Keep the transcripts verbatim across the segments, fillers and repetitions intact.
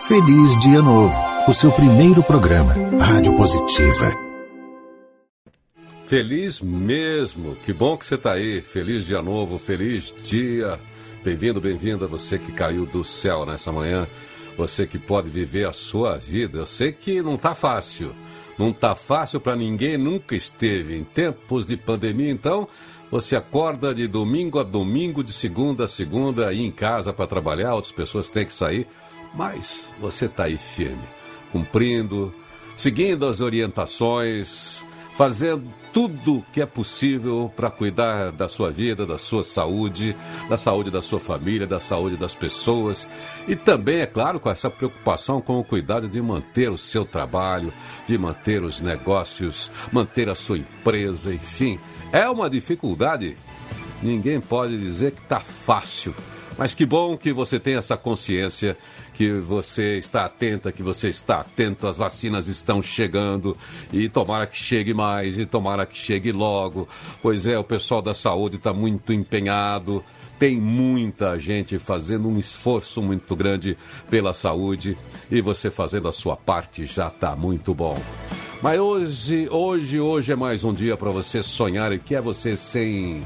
Feliz Dia Novo, o seu primeiro programa, Rádio Positiva. Feliz mesmo, que bom que você está aí, feliz dia novo, feliz dia, bem-vindo, bem-vinda, você que caiu do céu nessa manhã, você que pode viver a sua vida. Eu sei que não está fácil, não está fácil para ninguém, nunca esteve em tempos de pandemia, então você acorda de domingo a domingo, de segunda a segunda, aí em casa para trabalhar, outras pessoas têm que sair, mas você está aí firme, cumprindo, seguindo as orientações, fazendo tudo que é possível para cuidar da sua vida, da sua saúde, da saúde da sua família, da saúde das pessoas. E também, é claro, com essa preocupação com o cuidado de manter o seu trabalho, de manter os negócios, manter a sua empresa, enfim. É uma dificuldade, ninguém pode dizer que está fácil. Mas que bom que você tem essa consciência, que você está atenta, que você está atento, as vacinas estão chegando e tomara que chegue mais e tomara que chegue logo. Pois é, o pessoal da saúde está muito empenhado, tem muita gente fazendo um esforço muito grande pela saúde e você fazendo a sua parte já está muito bom. Mas hoje, hoje, hoje é mais um dia para você sonhar. E o que é você sem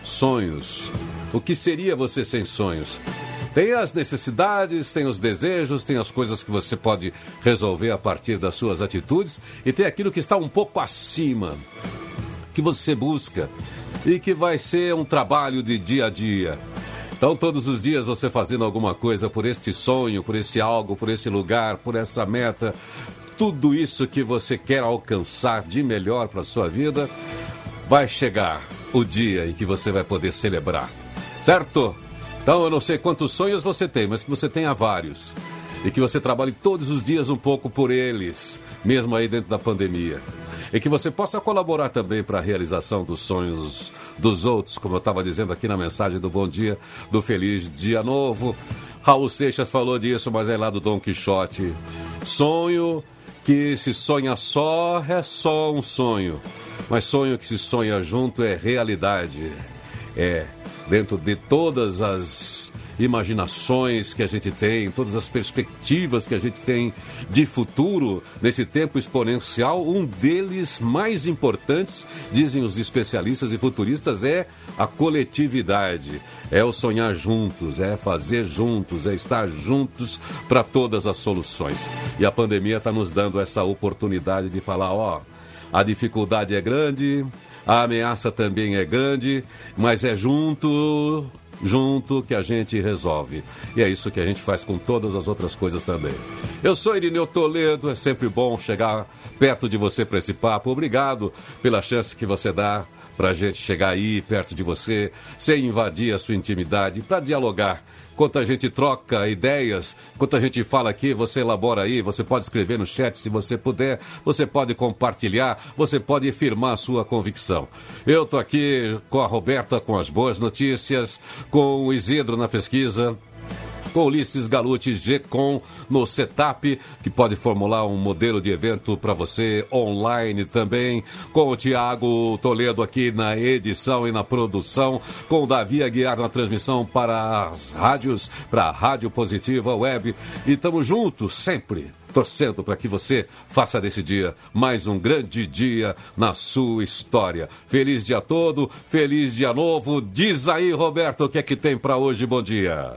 sonhos? O que seria você sem sonhos? Tem as necessidades, tem os desejos, tem as coisas que você pode resolver a partir das suas atitudes e tem aquilo que está um pouco acima, que você busca e que vai ser um trabalho de dia a dia. Então, todos os dias você fazendo alguma coisa por este sonho, por esse algo, por esse lugar, por essa meta, tudo isso que você quer alcançar de melhor para a sua vida, vai chegar o dia em que você vai poder celebrar, certo? Então, eu não sei quantos sonhos você tem, mas que você tenha vários. E que você trabalhe todos os dias um pouco por eles, mesmo aí dentro da pandemia. E que você possa colaborar também para a realização dos sonhos dos outros, como eu estava dizendo aqui na mensagem do Bom Dia, do Feliz Dia Novo. Raul Seixas falou disso, mas é lá do Dom Quixote. Sonho que se sonha só é só um sonho. Mas sonho que se sonha junto é realidade. É... Dentro de todas as imaginações que a gente tem, todas as perspectivas que a gente tem de futuro nesse tempo exponencial, um deles mais importantes, dizem os especialistas e futuristas, é a coletividade. É o sonhar juntos, é fazer juntos, é estar juntos para todas as soluções. E a pandemia está nos dando essa oportunidade de falar, ó, a dificuldade é grande, a ameaça também é grande, mas é junto, junto que a gente resolve. E é isso que a gente faz com todas as outras coisas também. Eu sou Irineu Toledo, é sempre bom chegar perto de você para esse papo. Obrigado pela chance que você dá para a gente chegar aí perto de você, sem invadir a sua intimidade, para dialogar. Enquanto a gente troca ideias, enquanto a gente fala aqui, você elabora aí, você pode escrever no chat se você puder, você pode compartilhar, você pode firmar a sua convicção. Eu tô aqui com a Roberta com as boas notícias, com o Isidro na pesquisa, com Ulisses Galuti G-Com no setup, que pode formular um modelo de evento para você online também, com o Tiago Toledo aqui na edição e na produção, com o Davi Aguiar na transmissão para as rádios, para a Rádio Positiva Web, e estamos juntos sempre, torcendo para que você faça desse dia mais um grande dia na sua história. Feliz dia todo, feliz dia novo. Diz aí, Roberto, o que é que tem para hoje? Bom dia.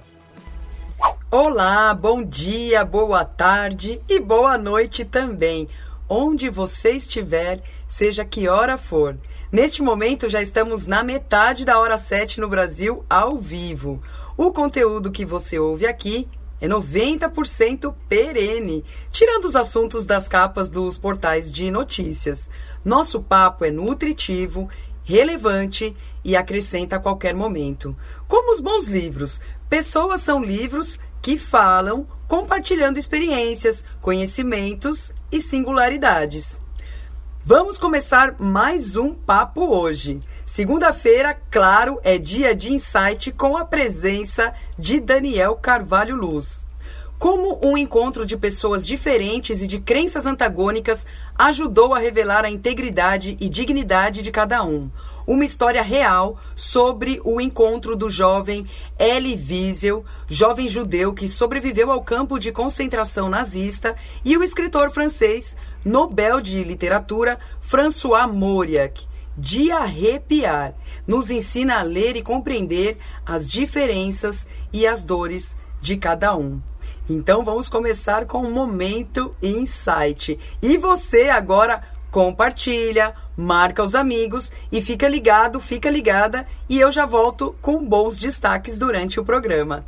Olá, bom dia, boa tarde e boa noite também. Onde você estiver, seja que hora for. Neste momento já estamos na metade da hora sete no Brasil ao vivo. O conteúdo que você ouve aqui é noventa por cento perene, tirando os assuntos das capas dos portais de notícias. Nosso papo é nutritivo, relevante e acrescenta a qualquer momento. Como os bons livros, pessoas são livros que falam, compartilhando experiências, conhecimentos e singularidades. Vamos começar mais um papo hoje. Segunda-feira, claro, é dia de insight com a presença de Daniel Carvalho Luz. Como um encontro de pessoas diferentes e de crenças antagônicas ajudou a revelar a integridade e dignidade de cada um. Uma história real sobre o encontro do jovem Elie Wiesel, jovem judeu que sobreviveu ao campo de concentração nazista, e o escritor francês, Nobel de Literatura, François Mauriac. De arrepiar, nos ensina a ler e compreender as diferenças e as dores de cada um. Então vamos começar com um Momento Insight. E você agora compartilha, marca os amigos e fica ligado, fica ligada, e eu já volto com bons destaques durante o programa.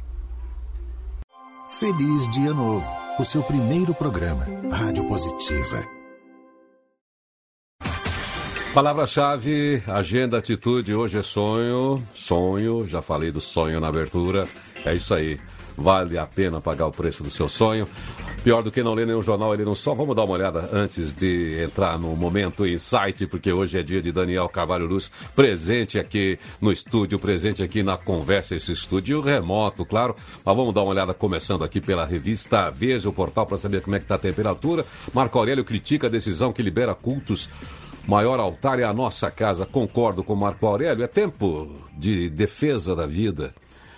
Feliz Dia Novo, o seu primeiro programa, Rádio Positiva. Palavra-chave, agenda, atitude, hoje é sonho, sonho, já falei do sonho na abertura, é isso aí. Vale a pena pagar o preço do seu sonho. Pior do que não ler nenhum jornal, ele não só. Vamos dar uma olhada antes de entrar no Momento Insight, porque hoje é dia de Daniel Carvalho Luz, presente aqui no estúdio, presente aqui na conversa, esse estúdio remoto, claro. Mas vamos dar uma olhada começando aqui pela revista Veja, o portal, para saber como é que está a temperatura. Marco Aurélio critica a decisão que libera cultos. Maior altar é a nossa casa. Concordo com Marco Aurélio, é tempo de defesa da vida.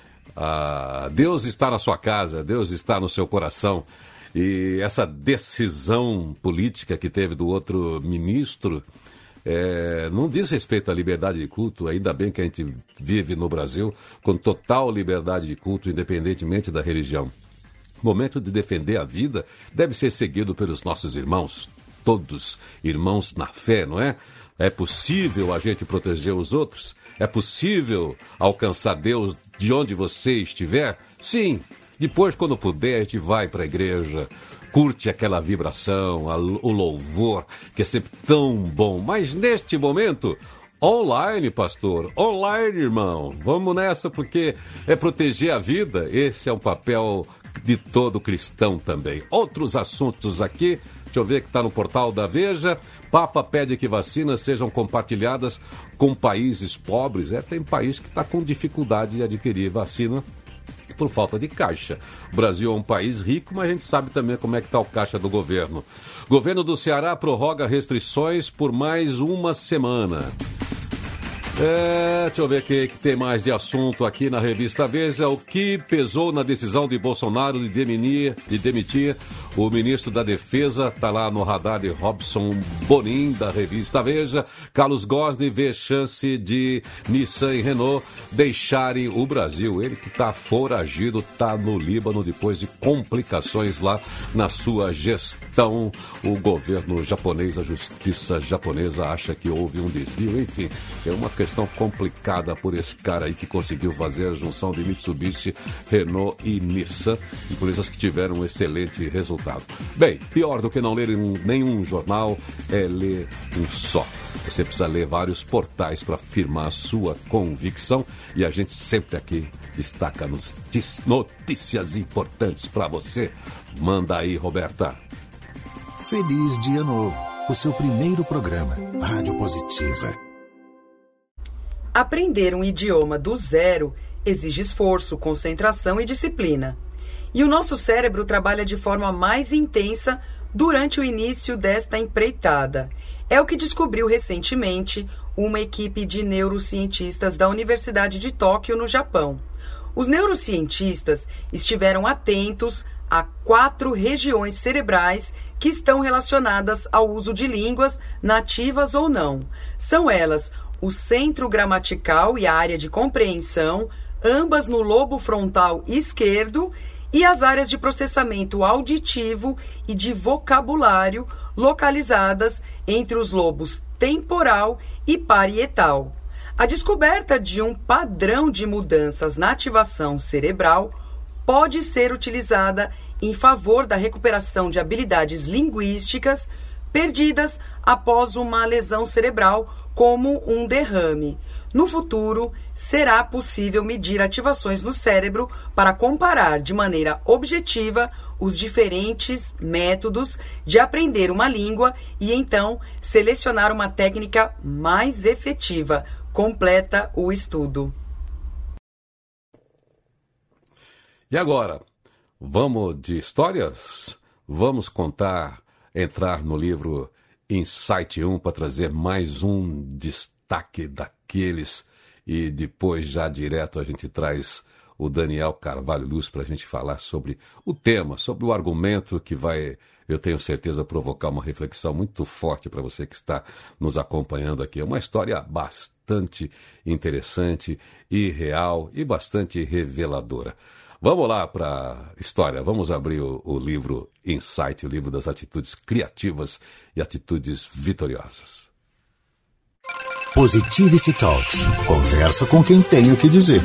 Ah, Deus está na sua casa, Deus está no seu coração. E essa decisão política que teve do outro ministro é, não diz respeito à liberdade de culto. Ainda bem que a gente vive no Brasil com total liberdade de culto, independentemente da religião. O momento de defender a vida deve ser seguido pelos nossos irmãos, todos irmãos na fé, não é? É possível a gente proteger os outros? É possível alcançar Deus de onde você estiver? Sim. Depois, quando puder, a gente vai para a igreja, curte aquela vibração, a, o louvor, que é sempre tão bom. Mas neste momento, online, pastor, online, irmão. Vamos nessa, porque é proteger a vida. Esse é um papel de todo cristão também. Outros assuntos aqui, deixa eu ver que está no portal da Veja. Papa pede que vacinas sejam compartilhadas com países pobres. É, tem país que está com dificuldade de adquirir vacina por falta de caixa. O Brasil é um país rico, mas a gente sabe também como é que está o caixa do governo. Governo do Ceará prorroga restrições por mais uma semana. É, deixa eu ver o que, que tem mais de assunto aqui na revista Veja. O que pesou na decisão de Bolsonaro de demitir, de demitir o ministro da Defesa, está lá no radar de Robson Bonin, da revista Veja. Carlos Gosni vê chance de Nissan e Renault deixarem o Brasil. Ele que está foragido, está no Líbano depois de complicações lá na sua gestão. O governo japonês, a justiça japonesa acha que houve um desvio. Enfim, é uma questão questão complicada por esse cara aí que conseguiu fazer a junção de Mitsubishi, Renault e Nissan, empresas que tiveram um excelente resultado. Bem, pior do que não ler um, nenhum jornal é ler um só. Você precisa ler vários portais para afirmar a sua convicção, e a gente sempre aqui destaca notícias importantes para você. Manda aí, Roberta. Feliz Dia Novo, o seu primeiro programa, Rádio Positiva. Aprender um idioma do zero exige esforço, concentração e disciplina. E o nosso cérebro trabalha de forma mais intensa durante o início desta empreitada. É o que descobriu recentemente uma equipe de neurocientistas da Universidade de Tóquio, no Japão. Os neurocientistas estiveram atentos a quatro regiões cerebrais que estão relacionadas ao uso de línguas, nativas ou não. São elas o centro gramatical e a área de compreensão, ambas no lobo frontal esquerdo, e as áreas de processamento auditivo e de vocabulário, localizadas entre os lobos temporal e parietal. A descoberta de um padrão de mudanças na ativação cerebral pode ser utilizada em favor da recuperação de habilidades linguísticas perdidas após uma lesão cerebral, como um derrame. No futuro, será possível medir ativações no cérebro para comparar de maneira objetiva os diferentes métodos de aprender uma língua e então selecionar uma técnica mais efetiva. Completa o estudo. E agora, Vamos de histórias? Vamos contar, entrar no livro Insight um para trazer mais um destaque daqueles e depois já direto a gente traz o Daniel Carvalho Luz para a gente falar sobre o tema, sobre o argumento que vai, eu tenho certeza, provocar uma reflexão muito forte para você que está nos acompanhando aqui. É uma história bastante interessante e real e bastante reveladora. Vamos lá para a história, vamos abrir o, o livro Insight, o livro das atitudes criativas e atitudes vitoriosas. Positivity Talks. Conversa com quem tem o que dizer.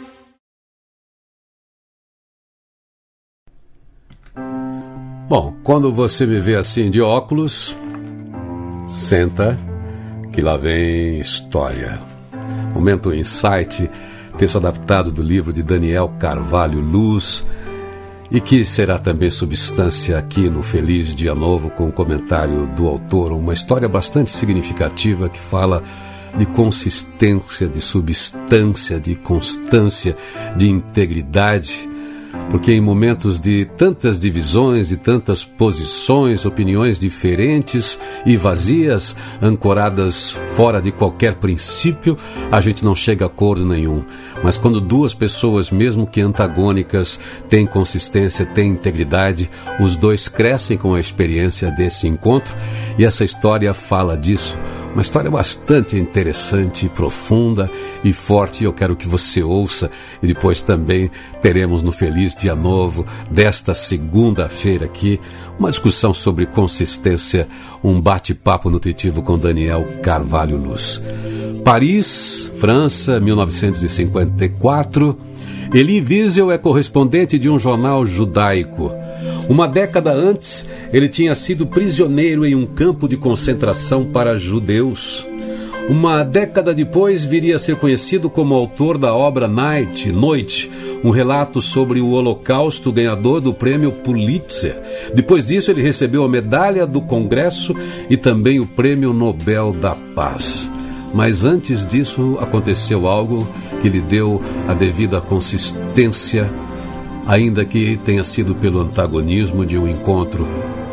Bom, quando você me vê assim de óculos, senta que lá vem história. Momento Insight, texto adaptado do livro de Daniel Carvalho Luz e que será também substância aqui no Feliz Dia Novo com o comentário do autor, uma história bastante significativa que fala de consistência, de substância, de constância, de integridade, porque em momentos de tantas divisões, de tantas posições, opiniões diferentes e vazias, ancoradas fora de qualquer princípio, a gente não chega a acordo nenhum. Mas quando duas pessoas, mesmo que antagônicas, têm consistência, têm integridade, os dois crescem com a experiência desse encontro, e essa história fala disso. Uma história bastante interessante, profunda e forte. Eu quero que você ouça e depois também teremos no Feliz Dia Novo desta segunda-feira aqui uma discussão sobre consistência, um bate-papo nutritivo com Daniel Carvalho Luz. Paris, França, mil novecentos e cinquenta e quatro. Elie Wiesel é correspondente de um jornal judaico. Uma década antes, ele tinha sido prisioneiro em um campo de concentração para judeus. Uma década depois, viria a ser conhecido como autor da obra Night, Noite, um relato sobre o Holocausto, ganhador do prêmio Pulitzer. Depois disso, ele recebeu a medalha do Congresso e também o prêmio Nobel da Paz. Mas antes disso, aconteceu algo que lhe deu a devida consistência, ainda que tenha sido pelo antagonismo de um encontro.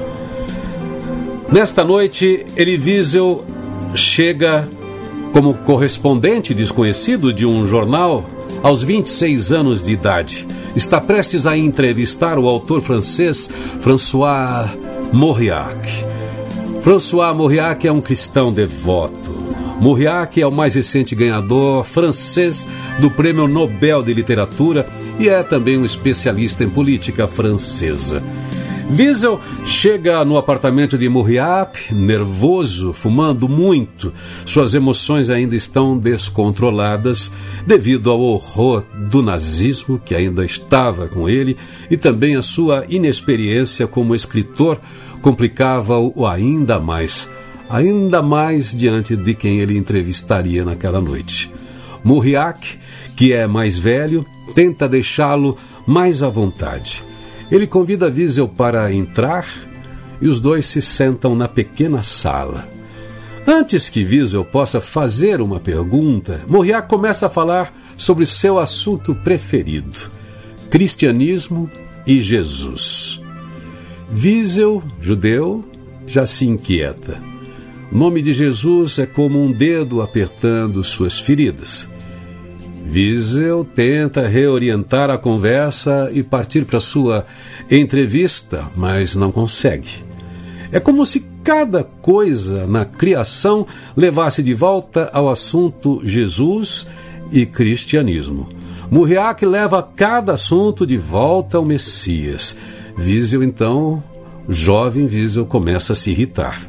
Nesta noite, Elie Wiesel chega como correspondente desconhecido de um jornal aos vinte e seis anos de idade. Está prestes a entrevistar o autor francês François Mauriac. François Mauriac é um cristão devoto. Mauriac é o mais recente ganhador francês do Prêmio Nobel de Literatura e é também um especialista em política francesa. Wiesel chega no apartamento de Mauriac, nervoso, fumando muito. Suas emoções ainda estão descontroladas devido ao horror do nazismo que ainda estava com ele e também a sua inexperiência como escritor complicava-o ainda mais. Ainda mais diante de quem ele entrevistaria naquela noite. Mauriac, que é mais velho, tenta deixá-lo mais à vontade. Ele convida Wiesel para entrar e os dois se sentam na pequena sala. Antes que Wiesel possa fazer uma pergunta, Mauriac começa a falar sobre seu assunto preferido, cristianismo e Jesus. Wiesel, judeu, já se inquieta. O nome de Jesus é como um dedo apertando suas feridas. Wiesel tenta reorientar a conversa e partir para sua entrevista, mas não consegue. É como se cada coisa na criação levasse de volta ao assunto Jesus e cristianismo. Mauriac leva cada assunto de volta ao Messias. Wiesel, então, o jovem Wiesel começa a se irritar.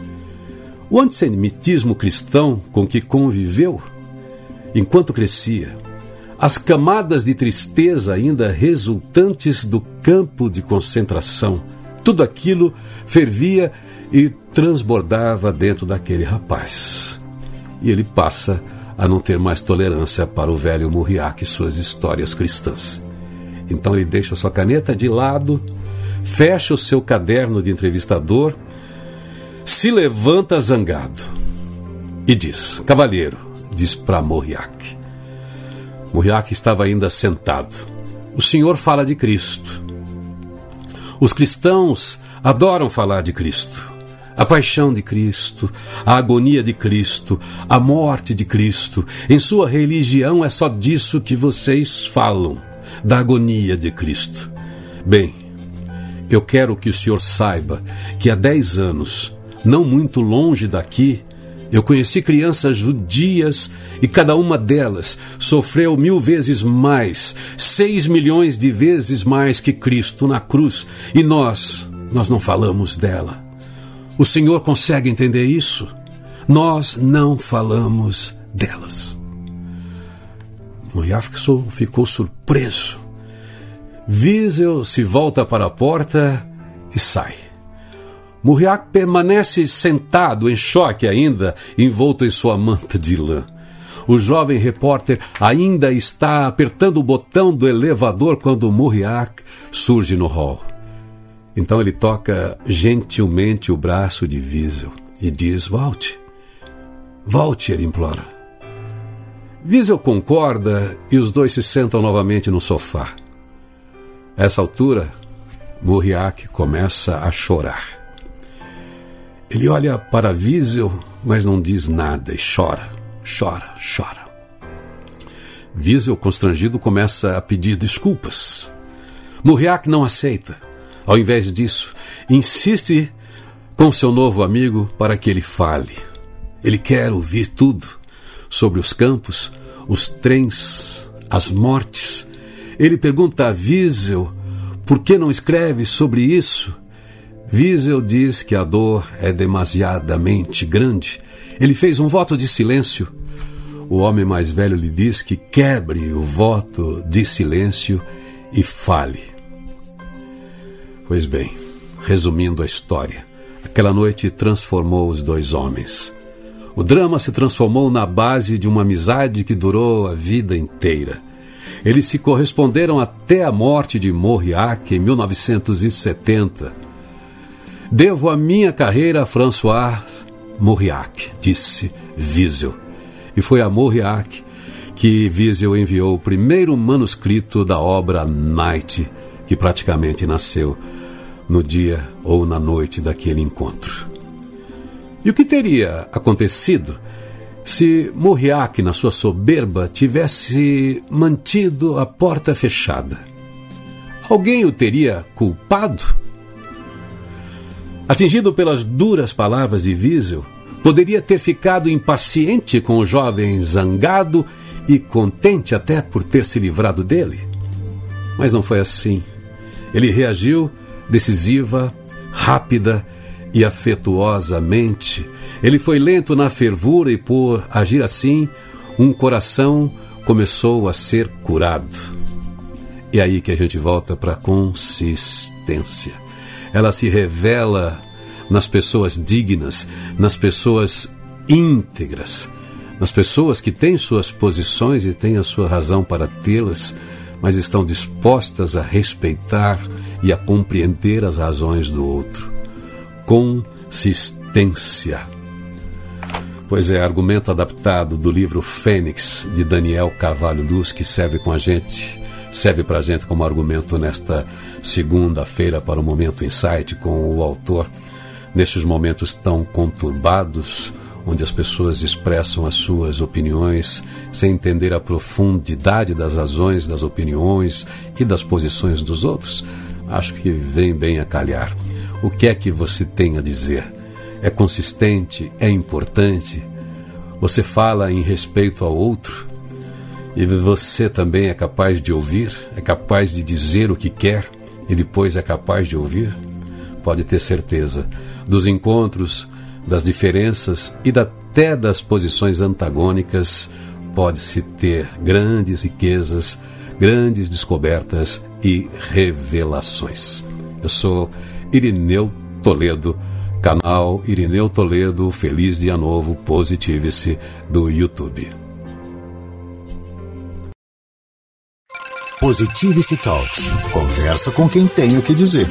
O antissemitismo cristão com que conviveu, enquanto crescia, as camadas de tristeza ainda resultantes do campo de concentração, tudo aquilo fervia e transbordava dentro daquele rapaz. E ele passa a não ter mais tolerância para o velho Mauriac e suas histórias cristãs. Então ele deixa sua caneta de lado, fecha o seu caderno de entrevistador, se levanta zangado e diz: cavalheiro, diz para Mauriac. Mauriac estava ainda sentado. O senhor fala de Cristo. Os cristãos adoram falar de Cristo. A paixão de Cristo, a agonia de Cristo, a morte de Cristo. Em sua religião é só disso que vocês falam, da agonia de Cristo. Bem, eu quero que o senhor saiba que há dez anos, não muito longe daqui, eu conheci crianças judias e cada uma delas sofreu mil vezes mais, seis milhões de vezes mais que Cristo na cruz. E nós, nós não falamos dela. O senhor consegue entender isso? Nós não falamos delas. Moriarty ficou surpreso. Wiesel se volta para a porta e sai. Moriarty permanece sentado em choque ainda, envolto em sua manta de lã. O jovem repórter ainda está apertando o botão do elevador quando Moriarty surge no hall. Então ele toca gentilmente o braço de Wiesel e diz: volte. Volte, ele implora. Wiesel concorda e os dois se sentam novamente no sofá. A essa altura, Moriarty começa a chorar. Ele olha para Wiesel, mas não diz nada e chora, chora, chora. Wiesel, constrangido, começa a pedir desculpas. Moriarty não aceita. Ao invés disso, insiste com seu novo amigo para que ele fale. Ele quer ouvir tudo sobre os campos, os trens, as mortes. Ele pergunta a Wiesel por que não escreve sobre isso. Wiesel diz que a dor é demasiadamente grande. Ele fez um voto de silêncio. O homem mais velho lhe diz que quebre o voto de silêncio e fale. Pois bem, resumindo a história, aquela noite transformou os dois homens. O drama se transformou na base de uma amizade que durou a vida inteira. Eles se corresponderam até a morte de Moriarty em mil novecentos e setenta. Devo a minha carreira a François Moriarty, disse Wiesel. E foi a Moriarty que Wiesel enviou o primeiro manuscrito da obra Night, que praticamente nasceu no dia ou na noite daquele encontro. E o que teria acontecido se Moriarty, na sua soberba, tivesse mantido a porta fechada? Alguém o teria culpado? Atingido pelas duras palavras de Wiesel, poderia ter ficado impaciente com o jovem zangado e contente até por ter se livrado dele. Mas não foi assim. Ele reagiu decisiva, rápida e afetuosamente. Ele foi lento na fervura e, por agir assim, um coração começou a ser curado. E é aí que a gente volta para a consistência. Ela se revela nas pessoas dignas, nas pessoas íntegras, nas pessoas que têm suas posições e têm a sua razão para tê-las, mas estão dispostas a respeitar e a compreender as razões do outro. Consistência. Pois é, argumento adaptado do livro Fênix, de Daniel Carvalho Luz, que serve com a gente, serve para a gente como argumento nesta segunda-feira para o Momento Insight com o autor. Nestes momentos tão conturbados, onde as pessoas expressam as suas opiniões sem entender a profundidade das razões, das opiniões e das posições dos outros, acho que vem bem a calhar. O que é que você tem a dizer? É consistente? É importante? Você fala em respeito ao outro? E você também é capaz de ouvir? É capaz de dizer o que quer e depois é capaz de ouvir? Pode ter certeza, dos encontros, das diferenças e até das posições antagônicas, pode-se ter grandes riquezas, grandes descobertas e revelações. Eu sou Irineu Toledo, canal Irineu Toledo, Feliz Dia Novo, Positive-se, do YouTube. Positive-se Talks. Conversa com quem tem o que dizer.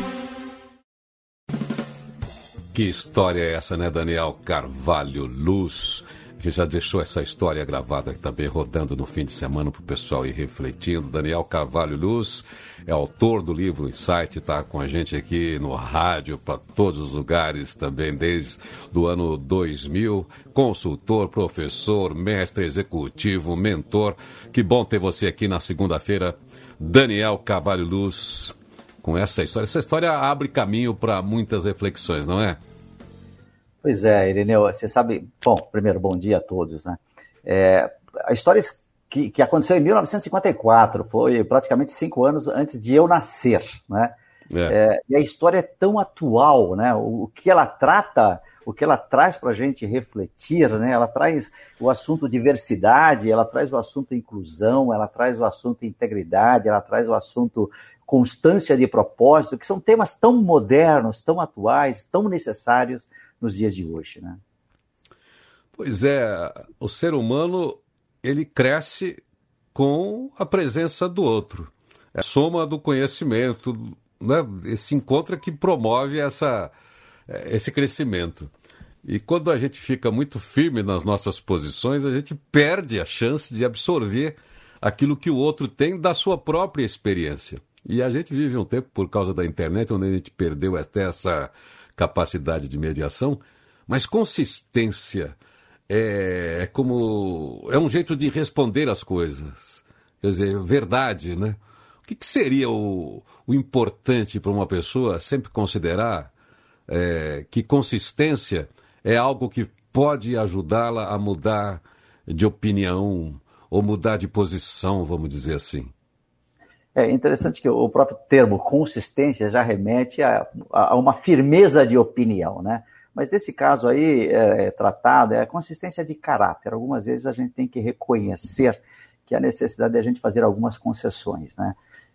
Que história é essa, né, Daniel Carvalho Luz? que já deixou essa história gravada também rodando no fim de semana para o pessoal ir refletindo. Daniel Carvalho Luz é autor do livro Insight, está com a gente aqui no rádio, para todos os lugares também, desde o ano dois mil. Consultor, professor, mestre executivo, mentor. Que bom ter você aqui na segunda-feira, Daniel Carvalho Luz, com essa história. Essa história abre caminho para muitas reflexões, não é? Pois é, Irineu, você sabe... Bom, primeiro, bom dia a todos, né? É, a história que, que aconteceu em mil novecentos e cinquenta e quatro, foi praticamente cinco anos antes de eu nascer, né? É. É, e a história é tão atual, né? O, o que ela trata, o que ela traz para a gente refletir, né? Ela traz o assunto diversidade, ela traz o assunto inclusão, ela traz o assunto integridade, ela traz o assunto constância de propósito, que são temas tão modernos, tão atuais, tão necessários nos dias de hoje, né? Pois é, o ser humano, ele cresce com a presença do outro. É a soma do conhecimento, né? Esse encontro é que promove essa, esse crescimento. E quando a gente fica muito firme nas nossas posições, a gente perde a chance de absorver aquilo que o outro tem da sua própria experiência. E a gente vive um tempo, por causa da internet, onde a gente perdeu até essa capacidade de mediação, mas consistência é, é como é um jeito de responder as coisas, quer dizer, verdade, né? O que, que seria o, o importante para uma pessoa sempre considerar é, que consistência é algo que pode ajudá-la a mudar de opinião ou mudar de posição, vamos dizer assim. É interessante que o próprio termo consistência já remete a, a uma firmeza de opinião, né? Mas nesse caso aí, é, tratado, é a consistência de caráter. Algumas vezes a gente tem que reconhecer que há necessidade de a gente fazer algumas concessões, né?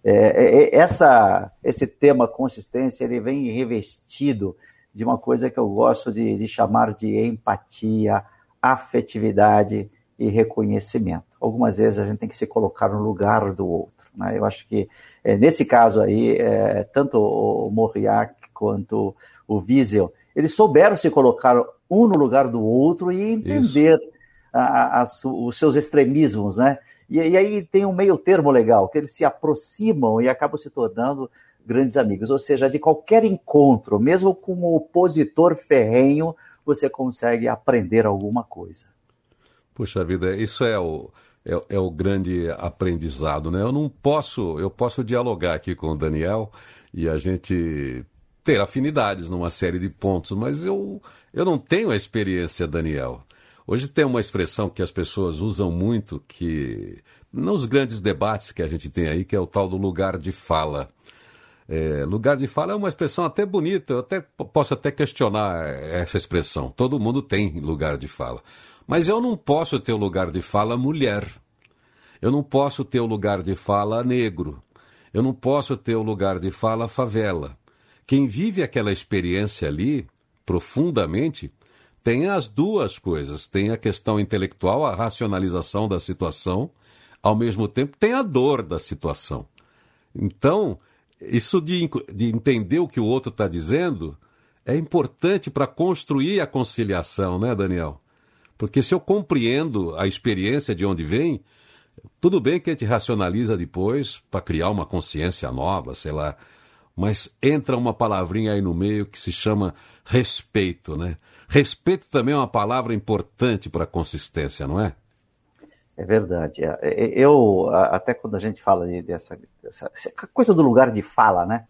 É, é, essa, esse tema consistência, ele vem revestido de uma coisa que eu gosto de, de chamar de empatia, afetividade e reconhecimento. Algumas vezes a gente tem que se colocar no lugar do outro. Eu acho que, é, nesse caso aí, é, tanto o Mauriac quanto o Wiesel, eles souberam se colocar um no lugar do outro e entender a, a, os seus extremismos, né? E, e aí tem um meio termo legal, que eles se aproximam e acabam se tornando grandes amigos. Ou seja, de qualquer encontro, mesmo com um opositor ferrenho, você consegue aprender alguma coisa. Puxa vida, isso é o... É, é o grande aprendizado, né? Eu não posso, eu posso dialogar aqui com o Daniel e a gente ter afinidades numa série de pontos, mas eu, eu não tenho a experiência, Daniel. Hoje tem uma expressão que as pessoas usam muito, que nos grandes debates que a gente tem aí, que é o tal do lugar de fala. É, lugar de fala é uma expressão até bonita, eu até, posso até questionar essa expressão. Todo mundo tem lugar de fala. Mas eu não posso ter o lugar de fala mulher. Eu não posso ter o lugar de fala negro. Eu não posso ter o lugar de fala favela. Quem vive aquela experiência ali, profundamente, tem as duas coisas. Tem a questão intelectual, a racionalização da situação, ao mesmo tempo tem a dor da situação. Então, isso de, de entender o que o outro está dizendo é importante para construir a conciliação, né, Daniel? Porque se eu compreendo a experiência de onde vem, tudo bem que a gente racionaliza depois para criar uma consciência nova, sei lá, mas entra uma palavrinha aí no meio que se chama respeito, né? Respeito também é uma palavra importante para a consistência, não é? É verdade. Eu, até quando a gente fala dessa, dessa coisa do lugar de fala, né?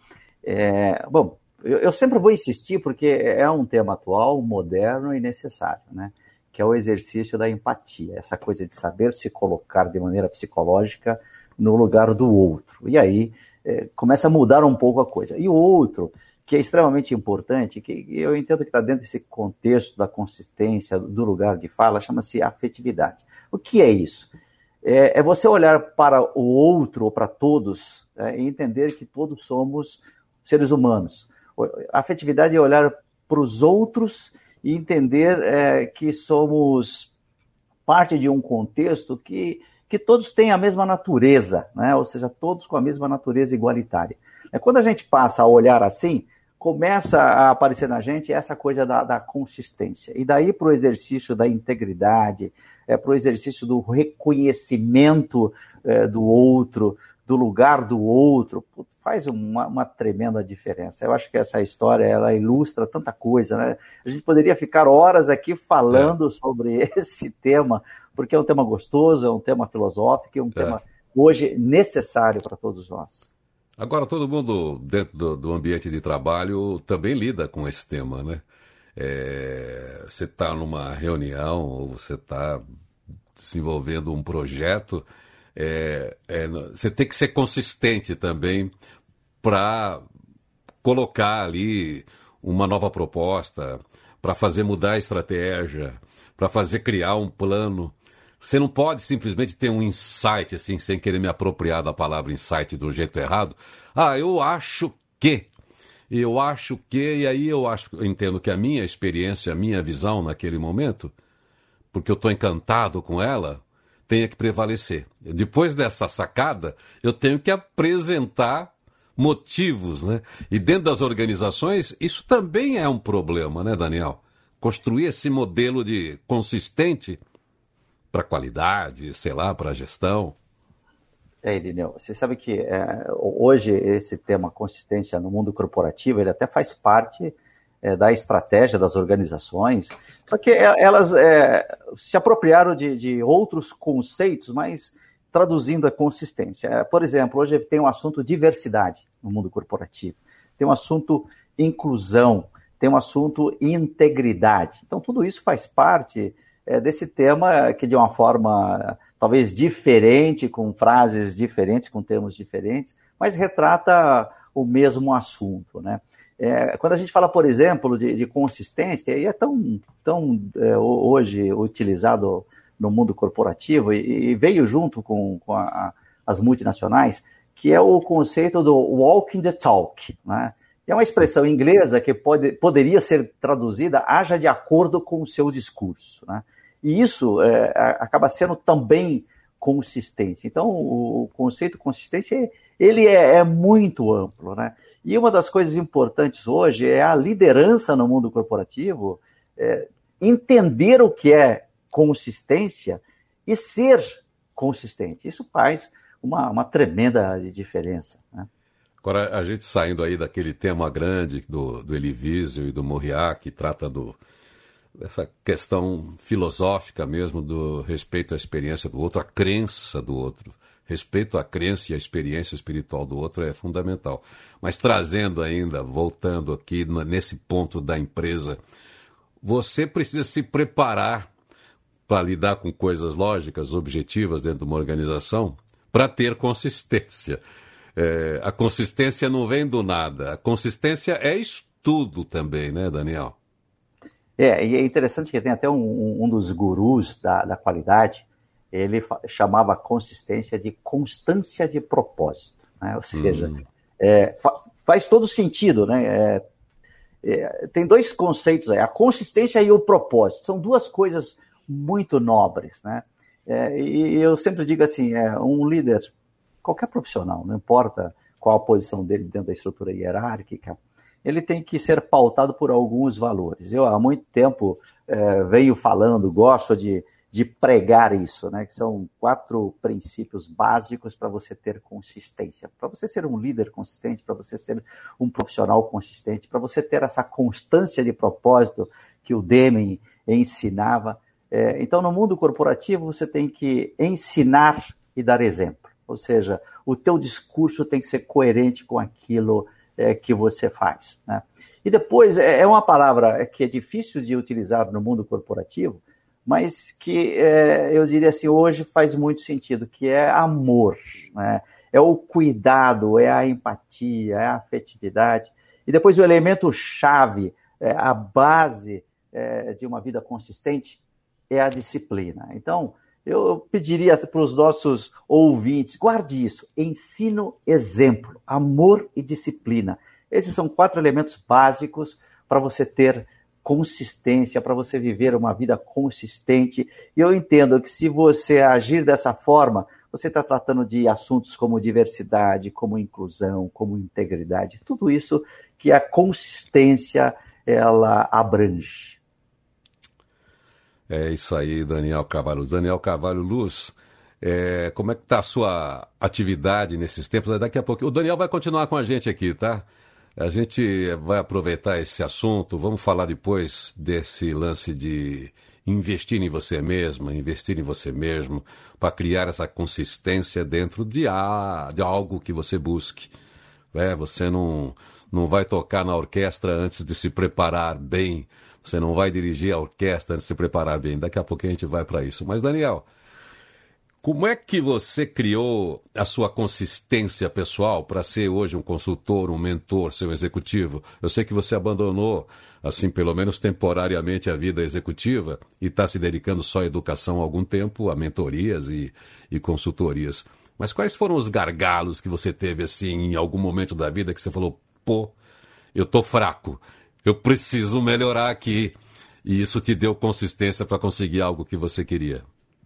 É, bom, eu, eu sempre vou insistir porque é um tema atual, moderno e necessário, né? Que é o exercício da empatia, essa coisa de saber se colocar de maneira psicológica no lugar do outro. E aí é, começa a mudar um pouco a coisa. E o outro, que é extremamente importante, que eu entendo que está dentro desse contexto da consistência, do lugar de fala, chama-se afetividade. O que é isso? É, é você olhar para o outro, ou para todos, é, e entender que todos somos seres humanos. A afetividade é olhar para os outros e entender é, que somos parte de um contexto que, que todos têm a mesma natureza, né? Ou seja, todos com a mesma natureza igualitária. É, quando a gente passa a olhar assim, começa a aparecer na gente essa coisa da, da consistência. E daí para o exercício da integridade, é, para o exercício do reconhecimento é, do outro, do lugar do outro, faz uma, uma tremenda diferença. Eu acho que essa história, ela ilustra tanta coisa, né? A gente poderia ficar horas aqui falando é. sobre esse tema, porque é um tema gostoso, é um tema filosófico, é um é. tema hoje necessário para todos nós. Agora, todo mundo dentro do, do ambiente de trabalho também lida com esse tema, né? É, você está numa reunião, ou você está desenvolvendo um projeto, É, é, você tem que ser consistente também para colocar ali uma nova proposta, para fazer mudar a estratégia, para fazer criar um plano. Você não pode simplesmente ter um insight, assim, sem querer me apropriar da palavra insight do jeito errado. Ah, eu acho que, eu acho que, e aí eu acho, eu entendo que a minha experiência, a minha visão naquele momento, porque eu estou encantado com ela, tenha que prevalecer. Depois dessa sacada, eu tenho que apresentar motivos, né? E dentro das organizações, isso também é um problema, né, Daniel? Construir esse modelo de consistente para qualidade, sei lá, para gestão. É, Irineu, você sabe que é, hoje esse tema consistência no mundo corporativo, ele até faz parte É, da estratégia das organizações, só que elas é, se apropriaram de, de outros conceitos, mas traduzindo a consistência. É, por exemplo, hoje tem um assunto diversidade no mundo corporativo, tem um assunto inclusão, tem um assunto integridade. Então, tudo isso faz parte é, desse tema que, de uma forma talvez diferente, com frases diferentes, com termos diferentes, mas retrata o mesmo assunto, né? É, quando a gente fala, por exemplo, de, de consistência, e é tão, tão é, hoje utilizado no mundo corporativo, e, e veio junto com, com a, a, as multinacionais, que é o conceito do walking the talk, né? É uma expressão inglesa que pode, poderia ser traduzida, haja de acordo com o seu discurso, né? E isso é, acaba sendo também consistência. Então, o conceito de consistência, ele é, é muito amplo, né? E uma das coisas importantes hoje é a liderança no mundo corporativo, é, entender o que é consistência e ser consistente. Isso faz uma, uma tremenda diferença, né? Agora, a gente saindo aí daquele tema grande do, do Elie Wiesel e do Moriarty, que trata do, dessa questão filosófica mesmo, do respeito à experiência do outro, à crença do outro. Respeito à crença e à experiência espiritual do outro é fundamental. Mas trazendo ainda, voltando aqui nesse ponto da empresa, você precisa se preparar para lidar com coisas lógicas, objetivas dentro de uma organização, para ter consistência. É, a consistência não vem do nada. A consistência é estudo também, né, Daniel? É, e é interessante que tem até um, um dos gurus da, da qualidade, ele chamava a consistência de constância de propósito, né? Ou seja, hum. é, fa- faz todo sentido, né? É, é, tem dois conceitos aí, a consistência e o propósito, são duas coisas muito nobres, né? É, e eu sempre digo assim, é, um líder, qualquer profissional, não importa qual a posição dele dentro da estrutura hierárquica, ele tem que ser pautado por alguns valores. Eu há muito tempo é, venho falando, gosto de de pregar isso, né? Que são quatro princípios básicos para você ter consistência. Para você ser um líder consistente, para você ser um profissional consistente, para você ter essa constância de propósito que o Deming ensinava. É, então, no mundo corporativo, você tem que ensinar e dar exemplo. Ou seja, o teu discurso tem que ser coerente com aquilo é, que você faz, né? E depois, é, é uma palavra que é difícil de utilizar no mundo corporativo, mas que é, eu diria assim, hoje faz muito sentido, que é amor, né? É o cuidado, é a empatia, é a afetividade. E depois o elemento chave, é, a base é, de uma vida consistente é a disciplina. Então, eu pediria para os nossos ouvintes, guarde isso, ensino, exemplo, amor e disciplina. Esses são quatro elementos básicos para você ter consistência, para você viver uma vida consistente. E eu entendo que se você agir dessa forma, você está tratando de assuntos como diversidade, como inclusão, como integridade, tudo isso que a consistência ela abrange. É isso aí, Daniel Carvalho. Daniel Carvalho Luz, é, como é que está a sua atividade nesses tempos? Daqui a pouco o Daniel vai continuar com a gente aqui, tá? A gente vai aproveitar esse assunto, vamos falar depois desse lance de investir em você mesma, investir em você mesmo, para criar essa consistência dentro de, ah, de algo que você busque. É, você não, não vai tocar na orquestra antes de se preparar bem, você não vai dirigir a orquestra antes de se preparar bem. Daqui a pouco a gente vai para isso. Mas, Daniel, como é que você criou a sua consistência pessoal para ser hoje um consultor, um mentor, seu executivo? Eu sei que você abandonou, assim, pelo menos temporariamente, a vida executiva e está se dedicando só à educação há algum tempo, a mentorias e, e consultorias. Mas quais foram os gargalos que você teve, assim, em algum momento da vida que você falou, pô, eu tô fraco, eu preciso melhorar aqui. E isso te deu consistência para conseguir algo que você queria?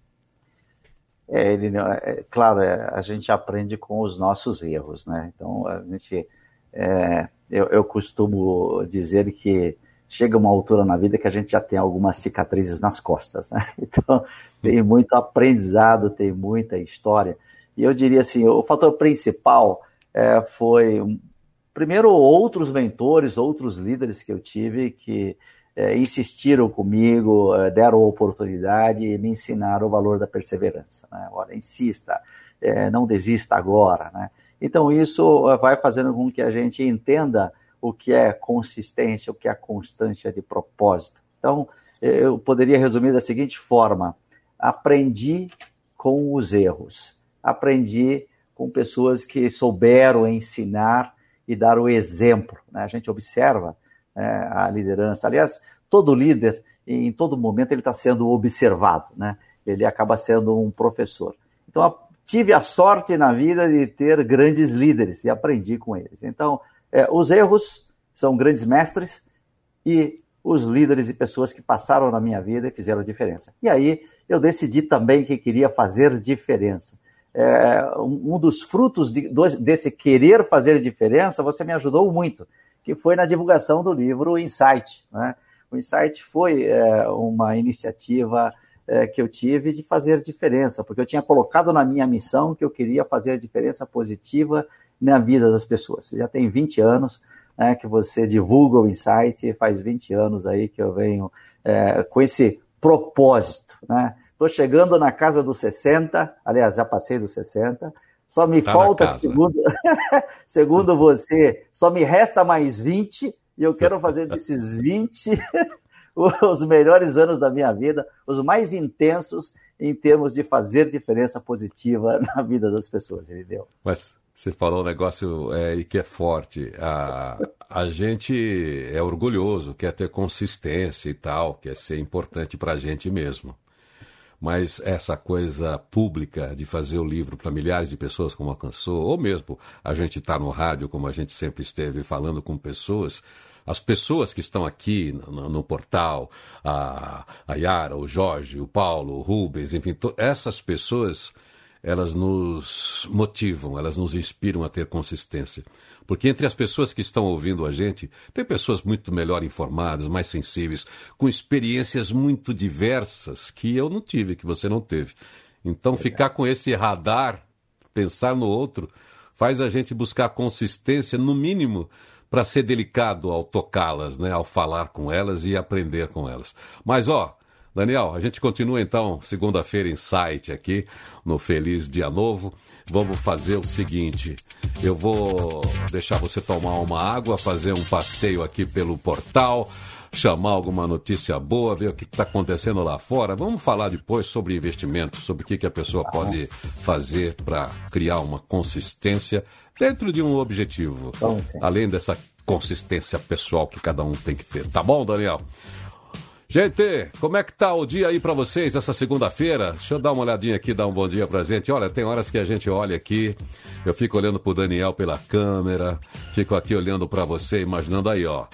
É, ele, é, claro, é, a gente aprende com os nossos erros, né? Então, a gente, é, eu, eu costumo dizer que chega uma altura na vida que a gente já tem algumas cicatrizes nas costas, né? Então, tem muito aprendizado, tem muita história. E eu diria assim, o fator principal é, foi, primeiro, outros mentores, outros líderes que eu tive que É, insistiram comigo, é, deram oportunidade e me ensinaram o valor da perseverança, né? Olha, insista, é, não desista agora, né? Então isso vai fazendo com que a gente entenda o que é consistência, o que é constância de propósito. Então, eu poderia resumir da seguinte forma: aprendi com os erros, aprendi com pessoas que souberam ensinar e dar o exemplo, né? A gente observa É, a liderança. Aliás, todo líder, em todo momento, ele está sendo observado, né? Ele acaba sendo um professor. Então, eu tive a sorte na vida de ter grandes líderes e aprendi com eles. Então, é, os erros são grandes mestres e os líderes e pessoas que passaram na minha vida e fizeram diferença. E aí, eu decidi também que queria fazer diferença. É, um, um dos frutos de, desse querer fazer diferença, você me ajudou muito, que foi na divulgação do livro Insight, né? O Insight foi é, uma iniciativa é, que eu tive de fazer diferença, porque eu tinha colocado na minha missão que eu queria fazer diferença positiva na vida das pessoas. Já tem vinte anos, né, que você divulga o Insight, faz vinte anos aí que eu venho é, com esse propósito, né? Estou chegando na casa dos sessenta, aliás, já passei dos sessenta, só me tá falta, segundo, segundo você, só me resta mais vinte, e eu quero fazer desses vinte os melhores anos da minha vida, os mais intensos em termos de fazer diferença positiva na vida das pessoas, entendeu? Mas você falou um negócio é, que é forte. A, a gente é orgulhoso, quer ter consistência e tal, quer ser importante para a gente mesmo. Mas essa coisa pública de fazer o livro para milhares de pessoas como alcançou, ou mesmo a gente está no rádio, como a gente sempre esteve falando com pessoas, as pessoas que estão aqui no, no portal, a, a Yara, o Jorge, o Paulo, o Rubens, enfim, to, essas pessoas, elas nos motivam, elas nos inspiram a ter consistência. Porque entre as pessoas que estão ouvindo a gente, tem pessoas muito melhor informadas, mais sensíveis, com experiências muito diversas que eu não tive, que você não teve. Então, ficar com esse radar, pensar no outro, faz a gente buscar consistência, no mínimo, para ser delicado ao tocá-las, né, ao falar com elas e aprender com elas. Mas, ó, Daniel, a gente continua então, segunda-feira, Insight aqui, no Feliz Dia Novo. Vamos fazer o seguinte, eu vou deixar você tomar uma água, fazer um passeio aqui pelo portal, chamar alguma notícia boa, ver o que está acontecendo lá fora. Vamos falar depois sobre investimento, sobre o que, que a pessoa pode fazer para criar uma consistência dentro de um objetivo, além dessa consistência pessoal que cada um tem que ter. Tá bom, Daniel? Gente, como é que tá o dia aí pra vocês essa segunda-feira? Deixa eu dar uma olhadinha aqui, dar um bom dia pra gente. Olha, tem horas que a gente olha aqui, eu fico olhando pro Daniel pela câmera, fico aqui olhando pra você, imaginando aí, ó.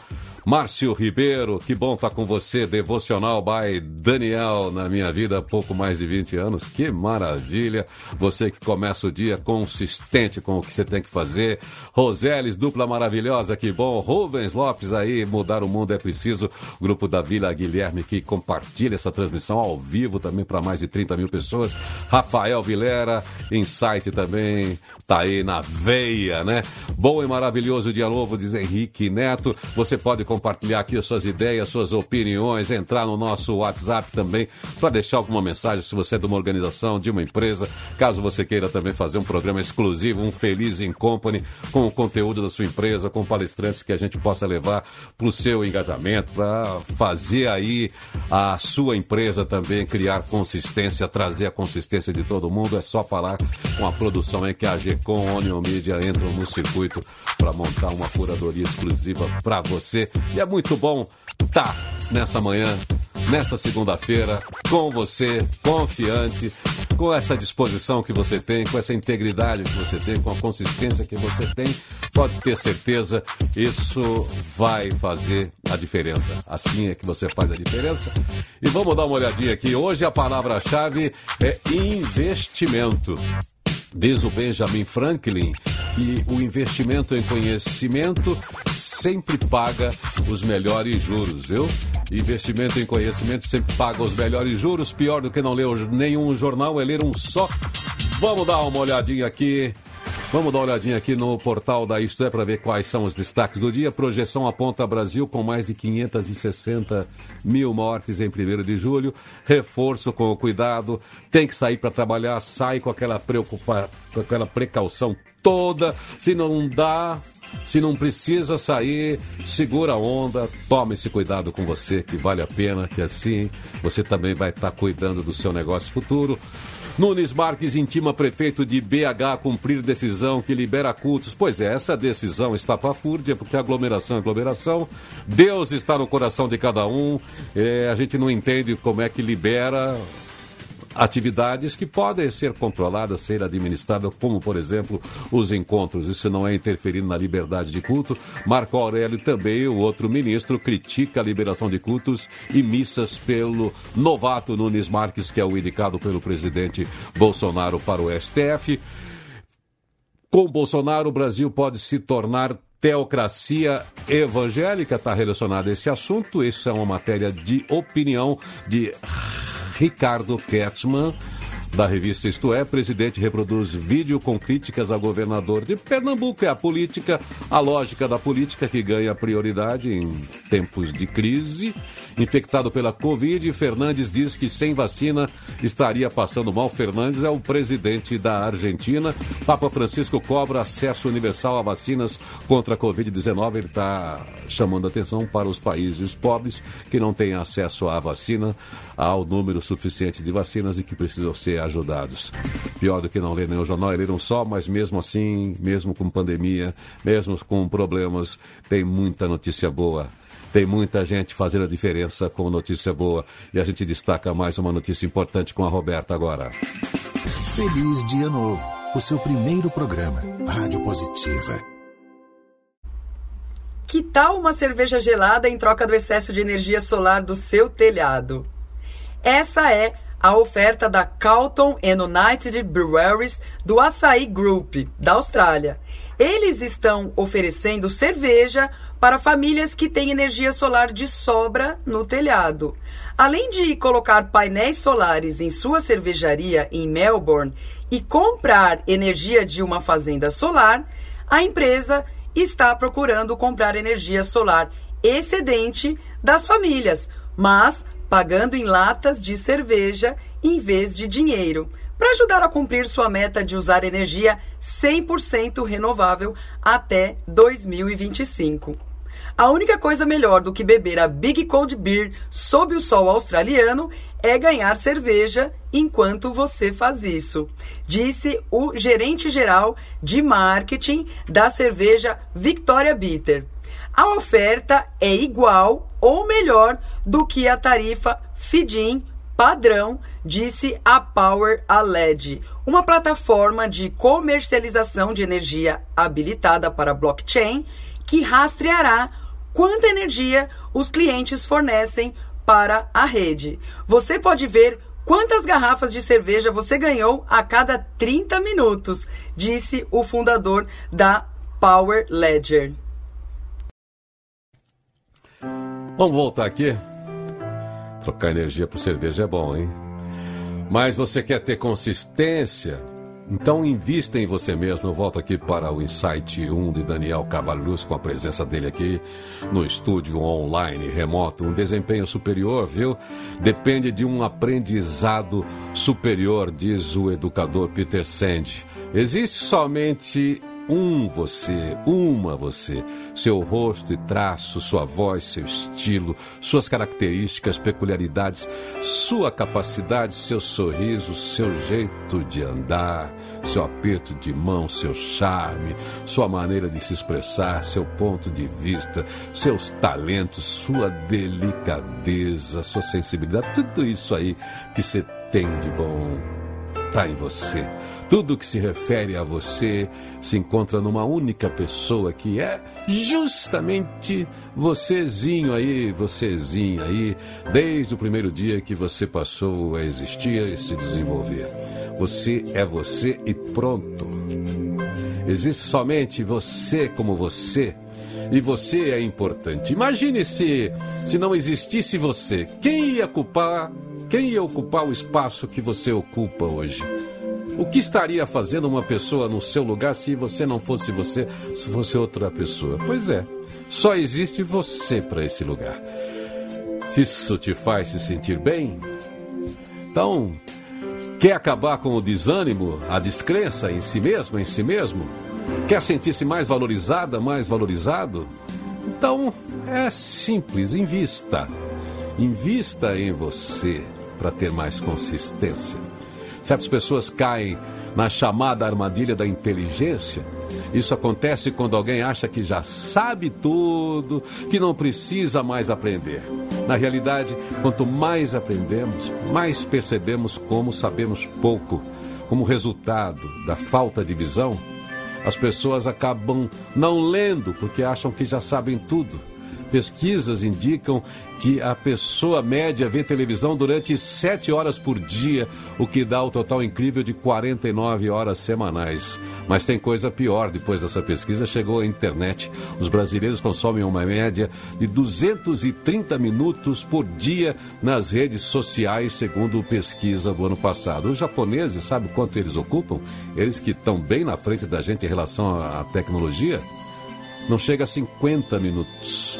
Márcio Ribeiro, que bom estar com você. Devocional by Daniel, na minha vida há pouco mais de vinte anos. Que maravilha. Você que começa o dia consistente com o que você tem que fazer. Roseles, dupla maravilhosa, que bom. Rubens Lopes aí, mudar o mundo é preciso. Grupo da Vila Guilherme que compartilha essa transmissão ao vivo também para mais de trinta mil pessoas. Rafael Vilera, Insight também, tá aí na veia, né? Bom e maravilhoso dia novo, diz Henrique Neto. Você pode compartilhar aqui as suas ideias, suas opiniões, entrar no nosso WhatsApp também para deixar alguma mensagem se você é de uma organização, de uma empresa, caso você queira também fazer um programa exclusivo, um Feliz in Company, com o conteúdo da sua empresa, com palestrantes que a gente possa levar para o seu engajamento, para fazer aí a sua empresa também criar consistência, trazer a consistência de todo mundo. É só falar com a produção aí que a Gecom, Onion Media entram no circuito para montar uma curadoria exclusiva para você. E é muito bom estar nessa manhã, nessa segunda-feira, com você, confiante, com essa disposição que você tem, com essa integridade que você tem, com a consistência que você tem. Pode ter certeza, isso vai fazer a diferença. Assim é que você faz a diferença. E vamos dar uma olhadinha aqui. Hoje a palavra-chave é investimento. Diz o Benjamin Franklin que o investimento em conhecimento sempre paga os melhores juros, viu? Investimento em conhecimento sempre paga os melhores juros. Pior do que não ler nenhum jornal é ler um só. Vamos dar uma olhadinha aqui. Vamos dar uma olhadinha aqui no portal da Isto É para ver quais são os destaques do dia. Projeção aponta Brasil com mais de quinhentos e sessenta mil mortes em primeiro de julho. Reforço com o cuidado. Tem que sair para trabalhar, sai com aquela, preocupa... com aquela precaução toda. Se não dá, se não precisa sair, segura a onda, tome esse cuidado com você, que vale a pena, que assim você também vai estar cuidando do seu negócio futuro. Nunes Marques intima prefeito de B H a cumprir decisão que libera cultos. Pois é, essa decisão está pafúrdia, porque aglomeração é aglomeração. Deus está no coração de cada um. É, a gente não entende como é que libera atividades que podem ser controladas, ser administradas, como, por exemplo, os encontros. Isso não é interferir na liberdade de culto. Marco Aurélio também, o outro ministro, critica a liberação de cultos e missas pelo novato Nunes Marques, que é o indicado pelo presidente Bolsonaro para o S T F. Com Bolsonaro, o Brasil pode se tornar teocracia evangélica. Está relacionado a esse assunto. Isso é uma matéria de opinião de Ricardo Ketzmann, da revista Isto É. Presidente reproduz vídeo com críticas ao governador de Pernambuco. É a política, a lógica da política que ganha prioridade em tempos de crise. Infectado pela Covid, Fernandes diz que sem vacina estaria passando mal. Fernandes é o presidente da Argentina. Papa Francisco cobra acesso universal a vacinas contra a covid dezenove. Ele está chamando atenção para os países pobres que não têm acesso à vacina, ao número suficiente de vacinas e que precisam ser ajudados. Pior do que não ler nenhum jornal, é ler um só, mas mesmo assim, mesmo com pandemia, mesmo com problemas, tem muita notícia boa. Tem muita gente fazendo a diferença com notícia boa. E a gente destaca mais uma notícia importante com a Roberta agora. Feliz Dia Novo, o seu primeiro programa, Rádio Positiva. Que tal uma cerveja gelada em troca do excesso de energia solar do seu telhado? Essa é a oferta da Carlton and United Breweries do Açaí Group, da Austrália. Eles estão oferecendo cerveja para famílias que têm energia solar de sobra no telhado. Além de colocar painéis solares em sua cervejaria em Melbourne e comprar energia de uma fazenda solar, a empresa está procurando comprar energia solar excedente das famílias, mas pagando em latas de cerveja em vez de dinheiro, para ajudar a cumprir sua meta de usar energia cem por cento renovável até dois mil e vinte e cinco. A única coisa melhor do que beber a Big Cold Beer sob o sol australiano é ganhar cerveja enquanto você faz isso, disse o gerente-geral de marketing da cerveja Victoria Bitter. A oferta é igual ou melhor do que a tarifa Feed-in padrão, disse a Power A L E D, uma plataforma de comercialização de energia habilitada para blockchain que rastreará quanta energia os clientes fornecem para a rede. Você pode ver quantas garrafas de cerveja você ganhou a cada trinta minutos, disse o fundador da Power Ledger. Vamos voltar aqui? Trocar energia por cerveja é bom, hein? Mas você quer ter consistência? Então invista em você mesmo. Eu volto aqui para o Insight um de Daniel Carvalho Luz, com a presença dele aqui no estúdio online, remoto. Um desempenho superior, viu? Depende de um aprendizado superior, diz o educador Peter Senge. Existe somente um você, uma você, seu rosto e traço, sua voz, seu estilo, suas características, peculiaridades, sua capacidade, seu sorriso, seu jeito de andar, seu aperto de mão, seu charme, sua maneira de se expressar, seu ponto de vista, seus talentos, sua delicadeza, sua sensibilidade, tudo isso aí que você tem de bom está em você. Tudo que se refere a você se encontra numa única pessoa, que é justamente vocêzinho aí, vocêzinha aí, desde o primeiro dia que você passou a existir e se desenvolver. Você é você e pronto. Existe somente você como você. E você é importante. Imagine se, se não existisse você. Quem ia ocupar, quem ia ocupar o espaço que você ocupa hoje? O que estaria fazendo uma pessoa no seu lugar se você não fosse você, se fosse outra pessoa? Pois é, só existe você para esse lugar. Se isso te faz se sentir bem, então, quer acabar com o desânimo, a descrença em si mesmo, em si mesmo? Quer sentir-se mais valorizada, mais valorizado? Então, é simples, invista. Invista em você para ter mais consistência. Certas pessoas caem na chamada armadilha da inteligência. Isso acontece quando alguém acha que já sabe tudo, que não precisa mais aprender. Na realidade, quanto mais aprendemos, mais percebemos como sabemos pouco. Como resultado da falta de visão, as pessoas acabam não lendo porque acham que já sabem tudo. Pesquisas indicam que a pessoa média vê televisão durante sete horas por dia, o que dá o total incrível de quarenta e nove horas semanais. Mas tem coisa pior. Depois dessa pesquisa chegou a internet. Os brasileiros consomem uma média de duzentos e trinta minutos por dia nas redes sociais, segundo pesquisa do ano passado. Os japoneses, sabe quanto eles ocupam? Eles que estão bem na frente da gente em relação à tecnologia, não chega a cinquenta minutos.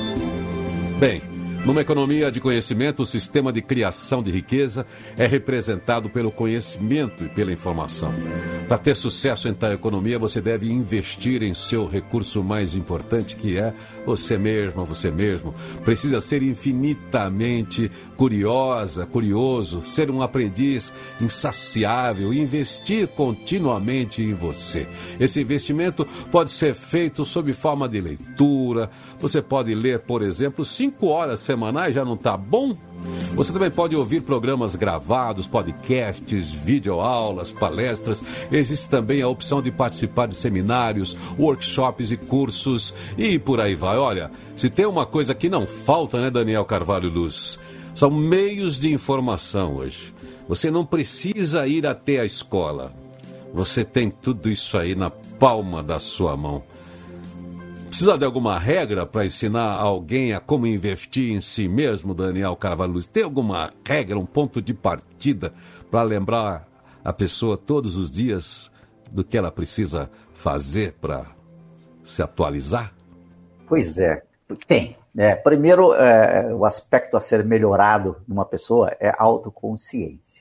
Bem, numa economia de conhecimento, o sistema de criação de riqueza é representado pelo conhecimento e pela informação. Para ter sucesso em tal economia, você deve investir em seu recurso mais importante, que é você mesmo, você mesmo. Precisa ser infinitamente curiosa, curioso, ser um aprendiz insaciável, investir continuamente em você. Esse investimento pode ser feito sob forma de leitura. Você pode ler, por exemplo, cinco horas semanais, já não está bom? Você também pode ouvir programas gravados, podcasts, videoaulas, palestras. Existe também a opção de participar de seminários, workshops e cursos e por aí vai. Olha, se tem uma coisa que não falta, né, Daniel Carvalho Luz? São meios de informação hoje. Você não precisa ir até a escola. Você tem tudo isso aí na palma da sua mão. Precisa de alguma regra para ensinar alguém a como investir em si mesmo, Daniel Carvalho Luz? Tem alguma regra, um ponto de partida para lembrar a pessoa todos os dias do que ela precisa fazer para se atualizar? Pois é, tem. É, primeiro, é, o aspecto a ser melhorado numa pessoa é a autoconsciência.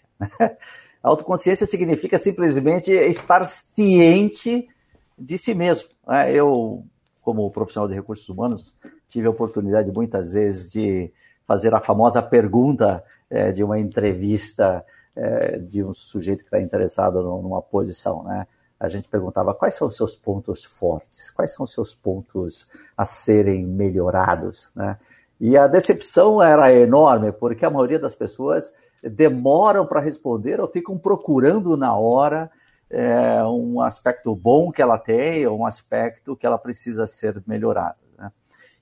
A autoconsciência significa simplesmente estar ciente de si mesmo. Eu, como profissional de recursos humanos, tive a oportunidade muitas vezes de fazer a famosa pergunta é, de uma entrevista é, de um sujeito que está interessado numa posição, né? A gente perguntava quais são os seus pontos fortes, quais são os seus pontos a serem melhorados, né? E a decepção era enorme, porque a maioria das pessoas demoram para responder ou ficam procurando na hora é, um aspecto bom que ela tem ou um aspecto que ela precisa ser melhorado, né?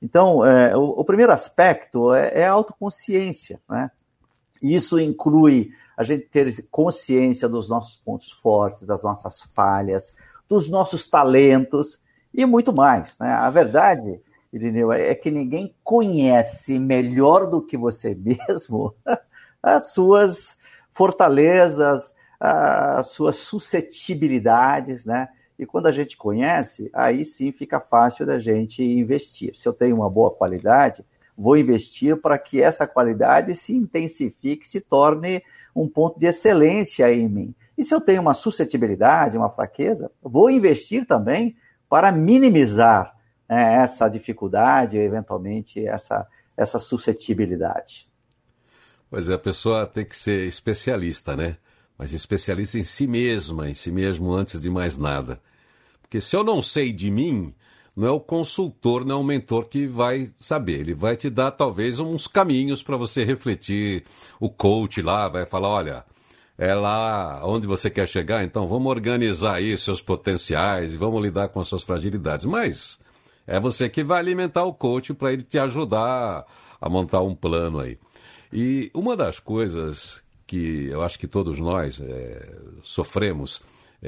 Então, é, o, o primeiro aspecto é, é a autoconsciência, né? Isso inclui a gente ter consciência dos nossos pontos fortes, das nossas falhas, dos nossos talentos e muito mais, né? A verdade, Irineu, é que ninguém conhece melhor do que você mesmo as suas fortalezas, as suas suscetibilidades, né? E quando a gente conhece, aí sim fica fácil da gente investir. Se eu tenho uma boa qualidade, vou investir para que essa qualidade se intensifique, se torne um ponto de excelência em mim. E se eu tenho uma suscetibilidade, uma fraqueza, vou investir também para minimizar, né, essa dificuldade, eventualmente essa, essa suscetibilidade. Pois é, a pessoa tem que ser especialista, né? Mas especialista em si mesma, em si mesmo antes de mais nada. Porque se eu não sei de mim, não é o consultor, não é o mentor que vai saber. Ele vai te dar talvez uns caminhos para você refletir. O coach lá vai falar, olha, é lá onde você quer chegar, então vamos organizar aí seus potenciais e vamos lidar com as suas fragilidades. Mas é você que vai alimentar o coach para ele te ajudar a montar um plano aí. E uma das coisas que eu acho que todos nós é, sofremos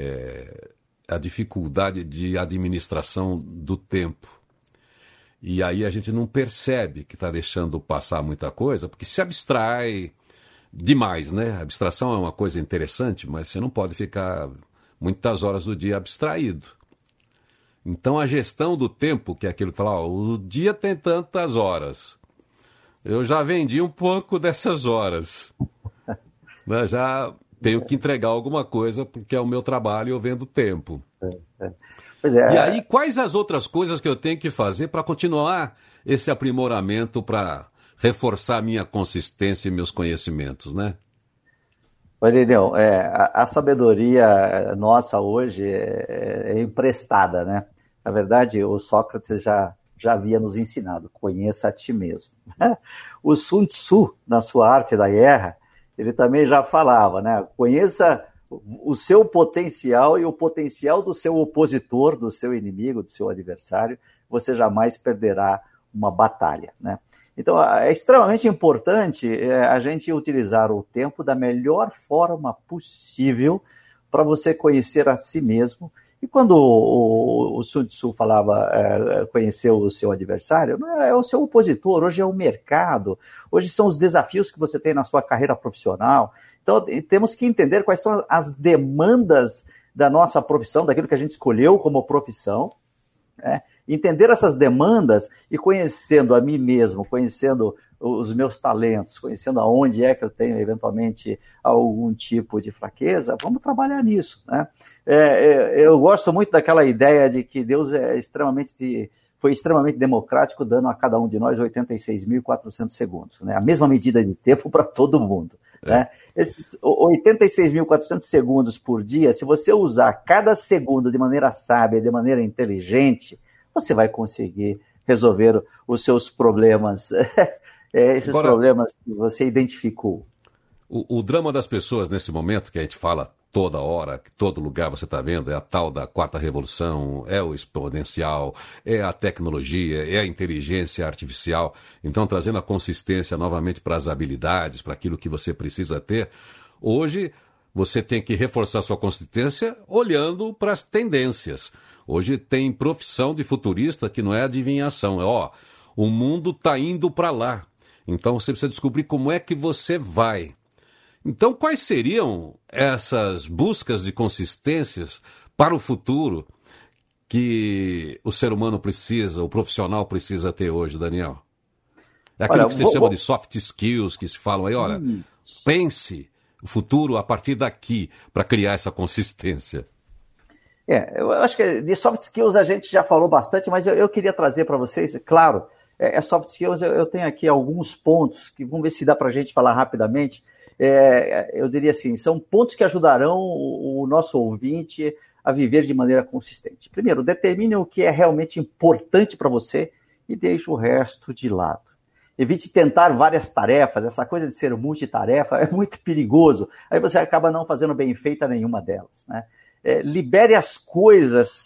é a dificuldade de administração do tempo. E aí a gente não percebe que está deixando passar muita coisa, porque se abstrai demais, né? A abstração é uma coisa interessante, mas você não pode ficar muitas horas do dia abstraído. Então a gestão do tempo, que é aquilo que fala, ó, o dia tem tantas horas. Eu já vendi um pouco dessas horas. Né? Já tenho que entregar alguma coisa, porque é o meu trabalho e eu vendo tempo. É, é. Pois é. E aí, quais as outras coisas que eu tenho que fazer para continuar esse aprimoramento, para reforçar minha consistência e meus conhecimentos, né? Olha, Irineu, é, a, a sabedoria nossa hoje é, é emprestada, né? Na verdade, o Sócrates já, já havia nos ensinado, conheça a ti mesmo. O Sun Tzu, na sua Arte da Guerra, ele também já falava, né? Conheça o seu potencial e o potencial do seu opositor, do seu inimigo, do seu adversário, você jamais perderá uma batalha, né? Então, é extremamente importante a gente utilizar o tempo da melhor forma possível para você conhecer a si mesmo. E quando o, o Sun Tzu falava é, conhecer o seu adversário, não é, é o seu opositor, hoje é o mercado, hoje são os desafios que você tem na sua carreira profissional. Então, temos que entender quais são as demandas da nossa profissão, daquilo que a gente escolheu como profissão, né? Entender essas demandas e conhecendo a mim mesmo, conhecendo os meus talentos, conhecendo aonde é que eu tenho eventualmente algum tipo de fraqueza, vamos trabalhar nisso, né? É, é, eu gosto muito daquela ideia de que Deus é extremamente, foi extremamente democrático, dando a cada um de nós oitenta e seis mil e quatrocentos segundos, né? A mesma medida de tempo para todo mundo, é. Né? Esses oitenta e seis mil e quatrocentos segundos por dia, se você usar cada segundo de maneira sábia, de maneira inteligente, você vai conseguir resolver os seus problemas, esses Agora, problemas que você identificou. O, o drama das pessoas nesse momento, que a gente fala toda hora, que todo lugar você está vendo, é a tal da quarta revolução, é o exponencial, é a tecnologia, é a inteligência artificial. Então, trazendo a consistência novamente para as habilidades, para aquilo que você precisa ter. Hoje, você tem que reforçar sua consistência olhando para as tendências. Hoje tem profissão de futurista que não é adivinhação. É, ó, o mundo está indo para lá. Então você precisa descobrir como é que você vai. Então quais seriam essas buscas de consistências para o futuro que o ser humano precisa, o profissional precisa ter hoje, Daniel? É aquilo olha, que se vou, chama vou... de soft skills, que se falam aí, olha, hum. pense o futuro a partir daqui para criar essa consistência. É, eu acho que de soft skills a gente já falou bastante, mas eu, eu queria trazer para vocês, claro, é, é soft skills, eu, eu tenho aqui alguns pontos, que vamos ver se dá para a gente falar rapidamente. É, eu diria assim, são pontos que ajudarão o, o nosso ouvinte a viver de maneira consistente. Primeiro, determine o que é realmente importante para você e deixe o resto de lado. Evite tentar várias tarefas, essa coisa de ser multitarefa é muito perigoso, aí você acaba não fazendo bem feita nenhuma delas, né? É, libere as coisas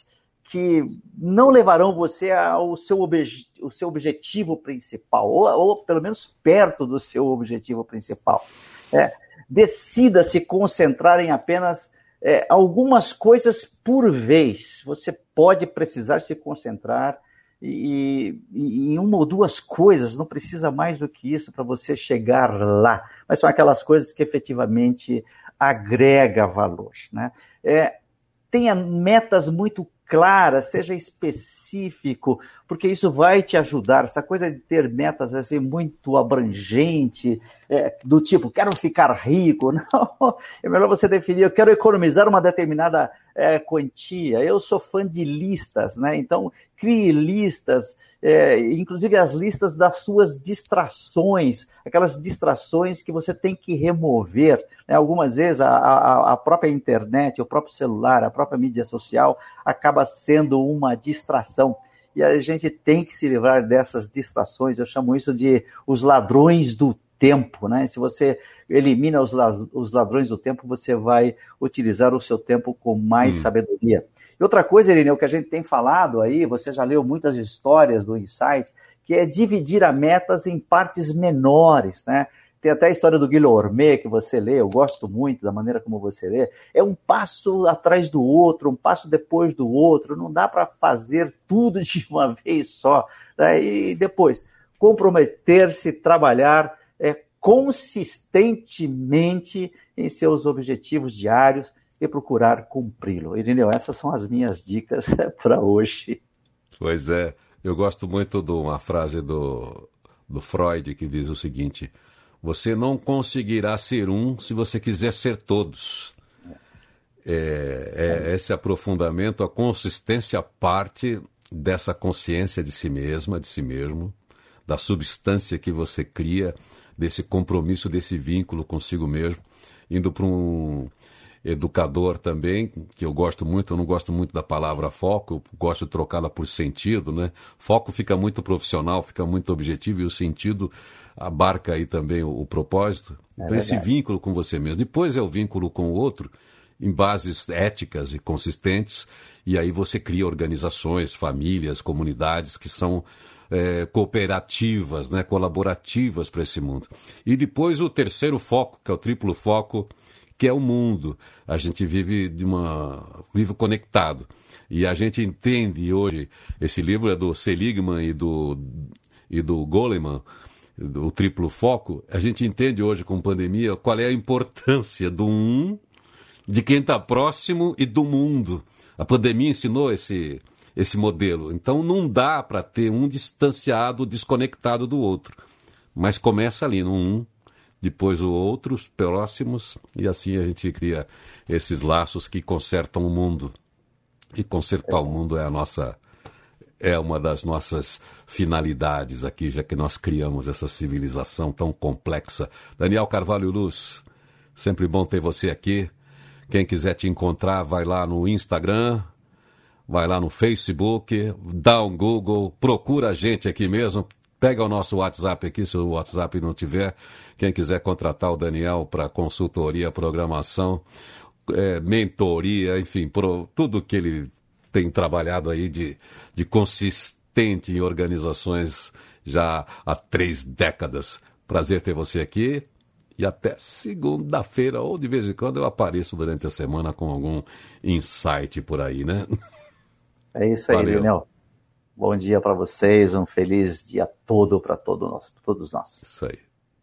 que não levarão você ao seu, obje, o seu objetivo principal, ou, ou pelo menos perto do seu objetivo principal. É, decida se concentrar em apenas é, algumas coisas por vez. Você pode precisar se concentrar e, e, em uma ou duas coisas, não precisa mais do que isso para você chegar lá, mas são aquelas coisas que efetivamente agrega valor, né? É, tenha metas muito claras, seja específico, porque isso vai te ajudar. Essa coisa de ter metas assim, muito abrangente, é, do tipo, quero ficar rico, não, é melhor você definir, eu quero economizar uma determinada é, quantia. Eu sou fã de listas, né? Então crie listas, é, inclusive as listas das suas distrações, aquelas distrações que você tem que remover, né? Algumas vezes a, a, a própria internet, o próprio celular, a própria mídia social acaba sendo uma distração. E a gente tem que se livrar dessas distrações. Eu chamo isso de os ladrões do tempo, né? Se você elimina os, os ladrões do tempo, você vai utilizar o seu tempo com mais hum. sabedoria. E outra coisa, Irineu, que a gente tem falado aí, você já leu muitas histórias do Insight, que é dividir as metas em partes menores, né? Tem até a história do Guilherme, que você lê, eu gosto muito da maneira como você lê. É um passo atrás do outro, um passo depois do outro, não dá para fazer tudo de uma vez só, né? E depois, comprometer-se, trabalhar é, consistentemente em seus objetivos diários e procurar cumpri-lo. Irineu, essas são as minhas dicas para hoje. Pois é, eu gosto muito de uma frase do, do Freud que diz o seguinte: você não conseguirá ser um se você quiser ser todos. É, é, esse aprofundamento, a consistência parte dessa consciência de si mesma, de si mesmo, da substância que você cria, desse compromisso, desse vínculo consigo mesmo, indo para um educador também, que eu gosto muito, eu não gosto muito da palavra foco, eu gosto de trocá-la por sentido, né? Foco fica muito profissional, fica muito objetivo, e o sentido abarca aí também o, o propósito. Então é esse vínculo com você mesmo. Depois é o vínculo com o outro, em bases éticas e consistentes, e aí você cria organizações, famílias, comunidades que são é, cooperativas, né? Colaborativas para esse mundo. E depois o terceiro foco, que é o triplo foco, que é o mundo. A gente vive de uma vive conectado. E a gente entende hoje, esse livro é do Seligman e do, e do Goleman, o triplo foco, a gente entende hoje com pandemia qual é a importância do um, de quem está próximo e do mundo. A pandemia ensinou esse, esse modelo. Então não dá para ter um distanciado, desconectado do outro. Mas começa ali no um, depois o outro, os próximos, e assim a gente cria esses laços que consertam o mundo. E consertar o mundo é a nossa, é uma das nossas finalidades aqui, já que nós criamos essa civilização tão complexa. Daniel Carvalho Luz, sempre bom ter você aqui. Quem quiser te encontrar, vai lá no Instagram, vai lá no Facebook, dá um Google, procura a gente aqui mesmo. Pega o nosso WhatsApp aqui, se o WhatsApp não tiver. Quem quiser contratar o Daniel para consultoria, programação, é, mentoria, enfim, pro, tudo que ele tem trabalhado aí de, de consistente em organizações já há três décadas. Prazer ter você aqui. E até segunda-feira, ou de vez em quando eu apareço durante a semana com algum insight por aí, né? É isso aí, Daniel. Bom dia para vocês, um feliz dia todo para todo nós, todos nós. Isso aí.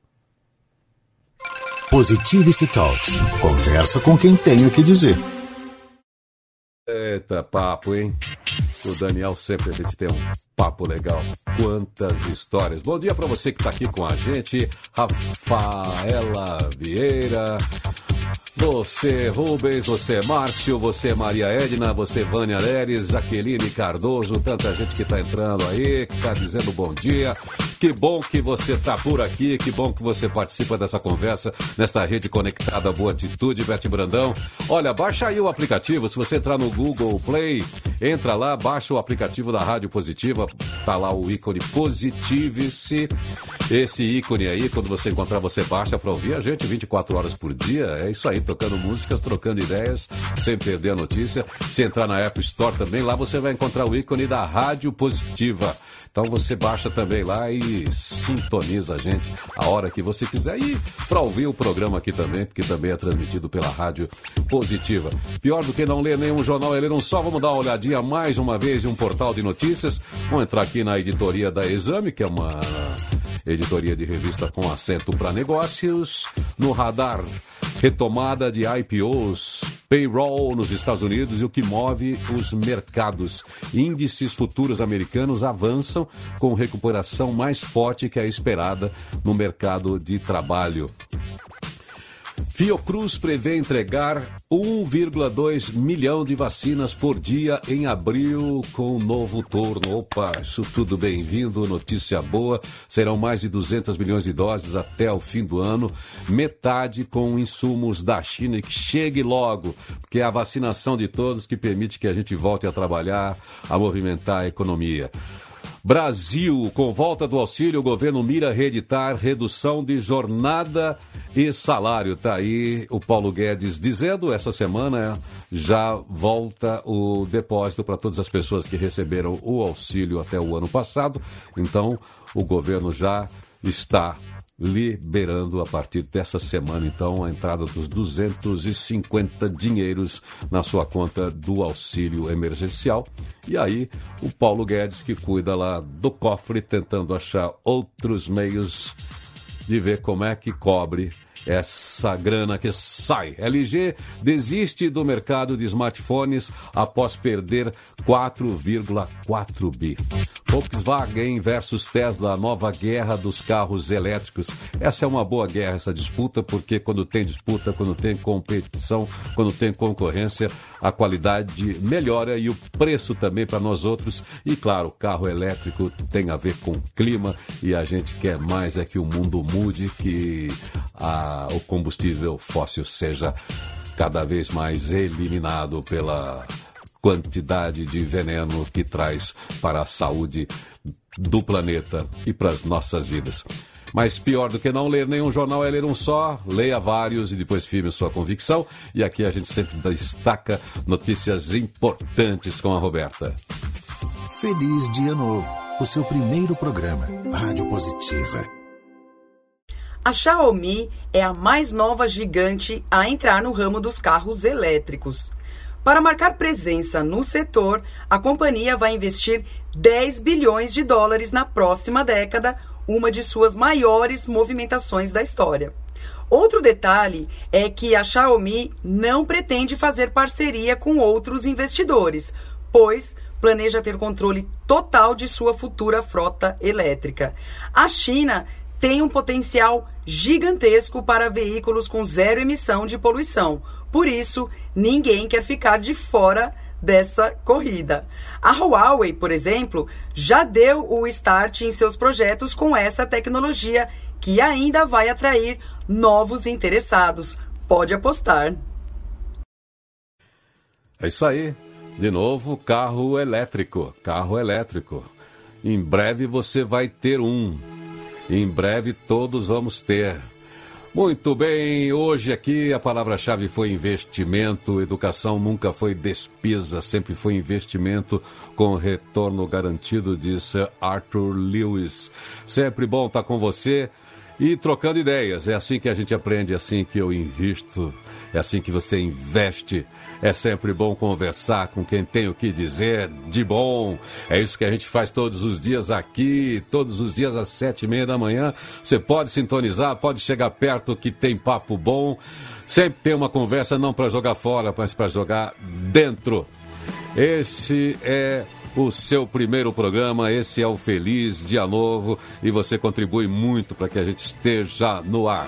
Positivity Talks. Conversa com quem tem o que dizer. Eita, papo, hein? O Daniel sempre a gente tem um papo legal. Quantas histórias. Bom dia para você que está aqui com a gente. Rafaela Vieira. Você, Rubens, você, Márcio, você, Maria Edna, você, Vânia Leres, Jaqueline Cardoso, tanta gente que está entrando aí, que está dizendo bom dia. Que bom que você está por aqui, que bom que você participa dessa conversa, nesta rede conectada Boa Atitude, Beth Brandão. Olha, baixa aí o aplicativo, se você entrar no Google Play, entra lá, baixa o aplicativo da Rádio Positiva, tá lá o ícone Positive-se. Esse ícone aí, quando você encontrar, você baixa para ouvir a gente vinte e quatro horas por dia. É isso aí, tocando músicas, trocando ideias, sem perder a notícia. Se entrar na App Store também, lá você vai encontrar o ícone da Rádio Positiva. Então você baixa também lá e sintoniza a gente a hora que você quiser. E para ouvir o programa aqui também, porque também é transmitido pela Rádio Positiva. Pior do que não ler nenhum jornal é ler um só. Vamos dar uma olhadinha mais uma vez em um portal de notícias. Vamos entrar aqui na editoria da Exame, que é uma editoria de revista com acento para negócios. No radar, retomada de I P Os, payroll nos Estados Unidos e o que move os mercados. Índices futuros americanos avançam com recuperação mais forte que a esperada no mercado de trabalho. Fiocruz prevê entregar um vírgula dois milhão de vacinas por dia em abril com um novo turno. Opa, isso tudo bem-vindo, notícia boa. Serão mais de duzentos milhões de doses até o fim do ano, metade com insumos da China, e que chegue logo, porque é a vacinação de todos que permite que a gente volte a trabalhar, a movimentar a economia. Brasil, com volta do auxílio, o governo mira reeditar redução de jornada e salário. Tá aí o Paulo Guedes dizendo, essa semana já volta o depósito para todas as pessoas que receberam o auxílio até o ano passado. Então, o governo já está liberando a partir dessa semana, então, a entrada dos duzentos e cinquenta dinheiros na sua conta do auxílio emergencial. E aí, o Paulo Guedes, que cuida lá do cofre, tentando achar outros meios de ver como é que cobre essa grana que sai. L G desiste do mercado de smartphones após perder quatro vírgula quatro bi. Volkswagen versus Tesla, a nova guerra dos carros elétricos. Essa é uma boa guerra, essa disputa, porque quando tem disputa, quando tem competição, quando tem concorrência, a qualidade melhora e o preço também para nós outros. E claro, o carro elétrico tem a ver com clima e a gente quer mais é que o mundo mude, que a, o combustível fóssil seja cada vez mais eliminado pela quantidade de veneno que traz para a saúde do planeta e para as nossas vidas. Mas pior do que não ler nenhum jornal é ler um só, leia vários e depois firme sua convicção. E aqui a gente sempre destaca notícias importantes com a Roberta. Feliz Dia Novo, o seu primeiro programa, Rádio Positiva. A Xiaomi é a mais nova gigante a entrar no ramo dos carros elétricos. Para marcar presença no setor, a companhia vai investir dez bilhões de dólares na próxima década, uma de suas maiores movimentações da história. Outro detalhe é que a Xiaomi não pretende fazer parceria com outros investidores, pois planeja ter controle total de sua futura frota elétrica. A China tem um potencial gigantesco para veículos com zero emissão de poluição. Por isso, ninguém quer ficar de fora dessa corrida. A Huawei, por exemplo, já deu o start em seus projetos com essa tecnologia, que ainda vai atrair novos interessados. Pode apostar. É isso aí. De novo, carro elétrico. Carro elétrico. Em breve você vai ter um. Em breve todos vamos ter. Muito bem, hoje aqui a palavra-chave foi investimento. Educação nunca foi despesa, sempre foi investimento com retorno garantido, disse Arthur Lewis. Sempre bom estar com você e trocando ideias. É assim que a gente aprende, é assim que eu invisto, é assim que você investe. É sempre bom conversar com quem tem o que dizer de bom. É isso que a gente faz todos os dias aqui, todos os dias às sete e meia da manhã. Você pode sintonizar, pode chegar perto que tem papo bom. Sempre tem uma conversa, não para jogar fora, mas para jogar dentro. Esse é o seu primeiro programa, esse é o Feliz Dia Novo e você contribui muito para que a gente esteja no ar.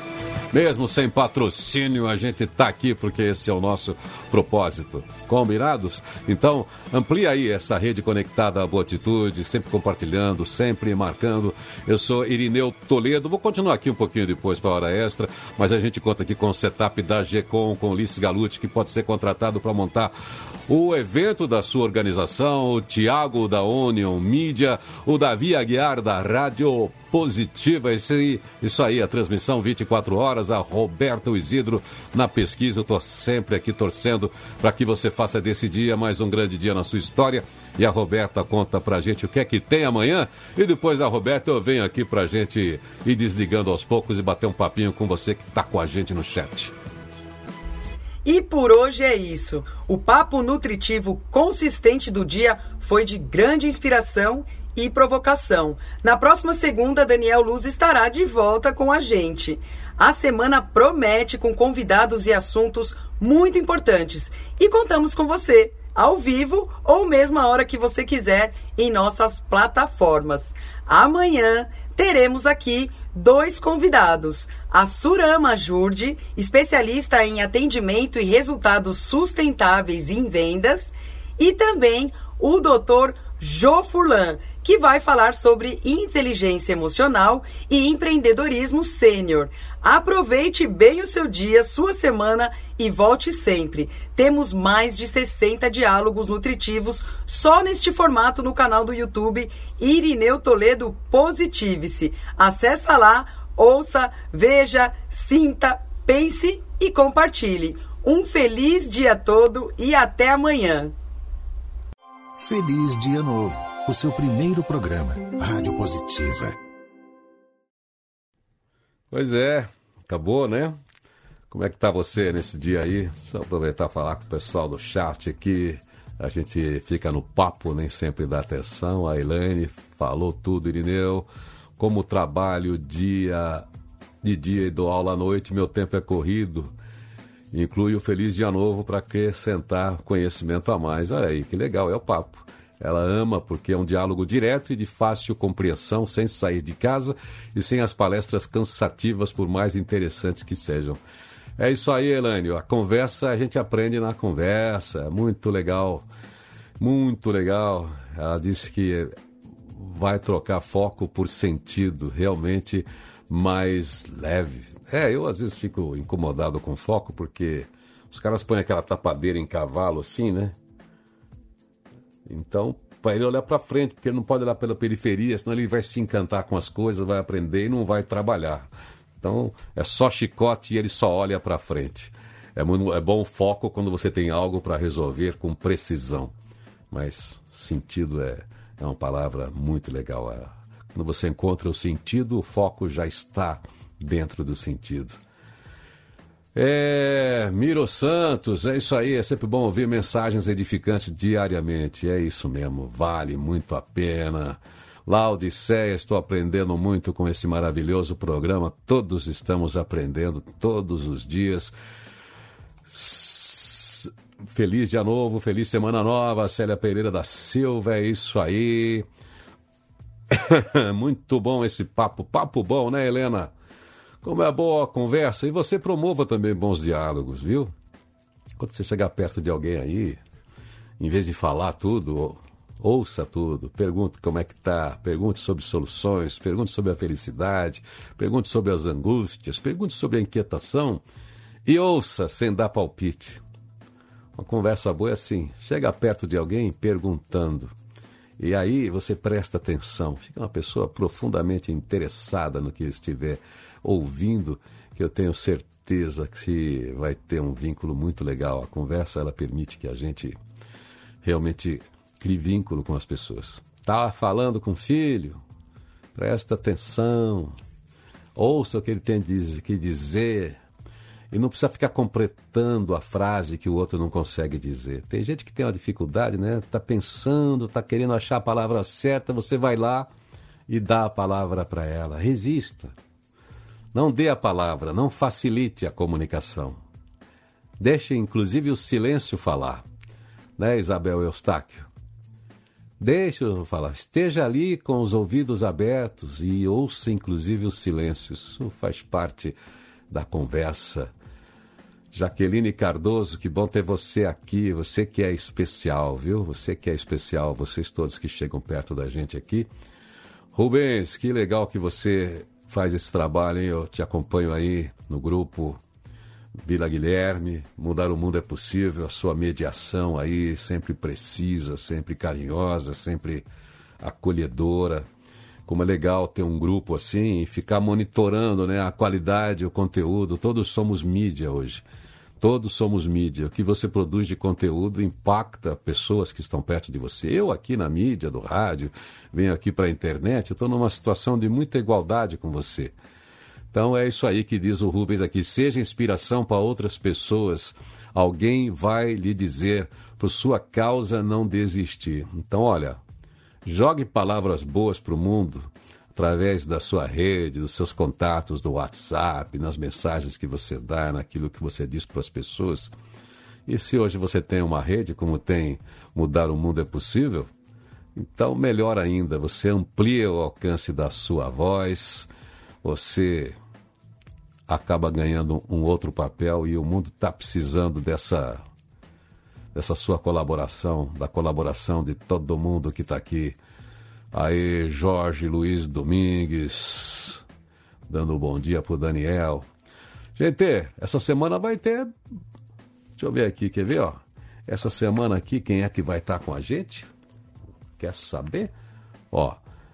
Mesmo sem patrocínio, a gente está aqui porque esse é o nosso propósito. Combinados? Então, amplia aí essa rede conectada à Boa Atitude, sempre compartilhando, sempre marcando. Eu sou Irineu Toledo, vou continuar aqui um pouquinho depois para a hora extra, mas a gente conta aqui com o setup da Gecom, com o Ulisses Galucci, que pode ser contratado para montar o evento da sua organização, o Tiago da Onion Mídia, o Davi Aguiar da Rádio Positiva, isso aí, isso aí, a transmissão vinte e quatro horas, a Roberto Isidro na pesquisa. Eu estou sempre aqui torcendo para que você faça desse dia mais um grande dia na sua história. E a Roberta conta pra gente o que é que tem amanhã. E depois da Roberta eu venho aqui pra gente ir desligando aos poucos e bater um papinho com você que está com a gente no chat. E por hoje é isso. O papo nutritivo consistente do dia foi de grande inspiração e provocação. Na próxima segunda, Daniel Luz estará de volta com a gente. A semana promete com convidados e assuntos muito importantes. E contamos com você, ao vivo ou mesmo a hora que você quiser, em nossas plataformas. Amanhã teremos aqui dois convidados. A Surama Jurdi, especialista em atendimento e resultados sustentáveis em vendas, e também o doutor Jô Furlan, que vai falar sobre inteligência emocional e empreendedorismo sênior. Aproveite bem o seu dia, sua semana e volte sempre. Temos mais de sessenta diálogos nutritivos só neste formato no canal do YouTube Irineu Toledo Positive-se. Acesse lá, ouça, veja, sinta, pense e compartilhe. Um feliz dia todo e até amanhã. Feliz Dia Novo, o seu primeiro programa, Rádio Positiva. Pois é, acabou, né? Como é que tá você nesse dia aí? Deixa eu aproveitar e falar com o pessoal do chat aqui. A gente fica no papo, nem sempre dá atenção. A Elaine falou tudo, Irineu. Como trabalho dia de dia e dou aula à noite, meu tempo é corrido. Inclui o Feliz Dia Novo para acrescentar conhecimento a mais. Olha aí, que legal, é o papo. Ela ama porque é um diálogo direto e de fácil compreensão, sem sair de casa e sem as palestras cansativas, por mais interessantes que sejam. É isso aí, Elaine. A conversa, a gente aprende na conversa. É muito legal, muito legal. Ela disse que vai trocar foco por sentido, realmente mais leve. É, eu às vezes fico incomodado com foco, porque os caras põem aquela tapadeira em cavalo assim, né? Então, para ele olhar para frente, porque ele não pode olhar pela periferia, senão ele vai se encantar com as coisas, vai aprender e não vai trabalhar. Então, é só chicote e ele só olha para frente. É, muito, é bom o foco quando você tem algo para resolver com precisão. Mas sentido é, é uma palavra muito legal. É, quando você encontra o sentido, o foco já está dentro do sentido. É, Miro Santos, é isso aí, é sempre bom ouvir mensagens edificantes diariamente, é isso mesmo, vale muito a pena. Laodiceia, estou aprendendo muito com esse maravilhoso programa, todos estamos aprendendo todos os dias. Feliz dia novo, feliz semana nova, Célia Pereira da Silva, é isso aí. Muito bom esse papo, papo bom, né, Helena? Como é boa a conversa. E você promova também bons diálogos, viu? Quando você chegar perto de alguém aí, em vez de falar tudo, ouça tudo. Pergunte como é que tá, pergunte sobre soluções, pergunte sobre a felicidade, pergunte sobre as angústias, pergunte sobre a inquietação e ouça sem dar palpite. Uma conversa boa é assim, chega perto de alguém perguntando. E aí você presta atenção, fica uma pessoa profundamente interessada no que estiver ouvindo, que eu tenho certeza que vai ter um vínculo muito legal. A conversa, ela permite que a gente realmente crie vínculo com as pessoas. Tá falando com o filho? Presta atenção, ouça o que ele tem que dizer. E não precisa ficar completando a frase que o outro não consegue dizer. Tem gente que tem uma dificuldade, né? Tá pensando, tá querendo achar a palavra certa, você vai lá e dá a palavra para ela. Resista. Não dê a palavra, não facilite a comunicação. Deixe, inclusive, o silêncio falar. Né, Isabel Eustáquio? Deixe eu falar. Esteja ali com os ouvidos abertos e ouça, inclusive, o silêncio. Isso faz parte da conversa. Jaqueline Cardoso, que bom ter você aqui, você que é especial, viu? Você que é especial, vocês todos que chegam perto da gente aqui. Rubens, que legal que você faz esse trabalho, hein? Eu te acompanho aí no grupo Vila Guilherme. Mudar o mundo é possível, a sua mediação aí sempre precisa, sempre carinhosa, sempre acolhedora. Como é legal ter um grupo assim e ficar monitorando, né, a qualidade, o conteúdo. Todos somos mídia hoje. Todos somos mídia. O que você produz de conteúdo impacta pessoas que estão perto de você. Eu aqui na mídia, do rádio, venho aqui para a internet, eu estou numa situação de muita igualdade com você. Então é isso aí que diz o Rubens aqui. Seja inspiração para outras pessoas. Alguém vai lhe dizer, por sua causa, não desistir. Então, olha, jogue palavras boas para o mundo através da sua rede, dos seus contatos, do WhatsApp, nas mensagens que você dá, naquilo que você diz para as pessoas. E se hoje você tem uma rede, como tem Mudar o Mundo é Possível, então melhor ainda, você amplia o alcance da sua voz, você acaba ganhando um outro papel e o mundo está precisando dessa, dessa sua colaboração, da colaboração de todo mundo que está aqui. Aí, Jorge Luiz Domingues, dando um bom dia pro Daniel. Gente, essa semana vai ter... Deixa eu ver aqui, quer ver, ó? Essa semana aqui, quem é que vai estar com a gente? Quer saber? Ó,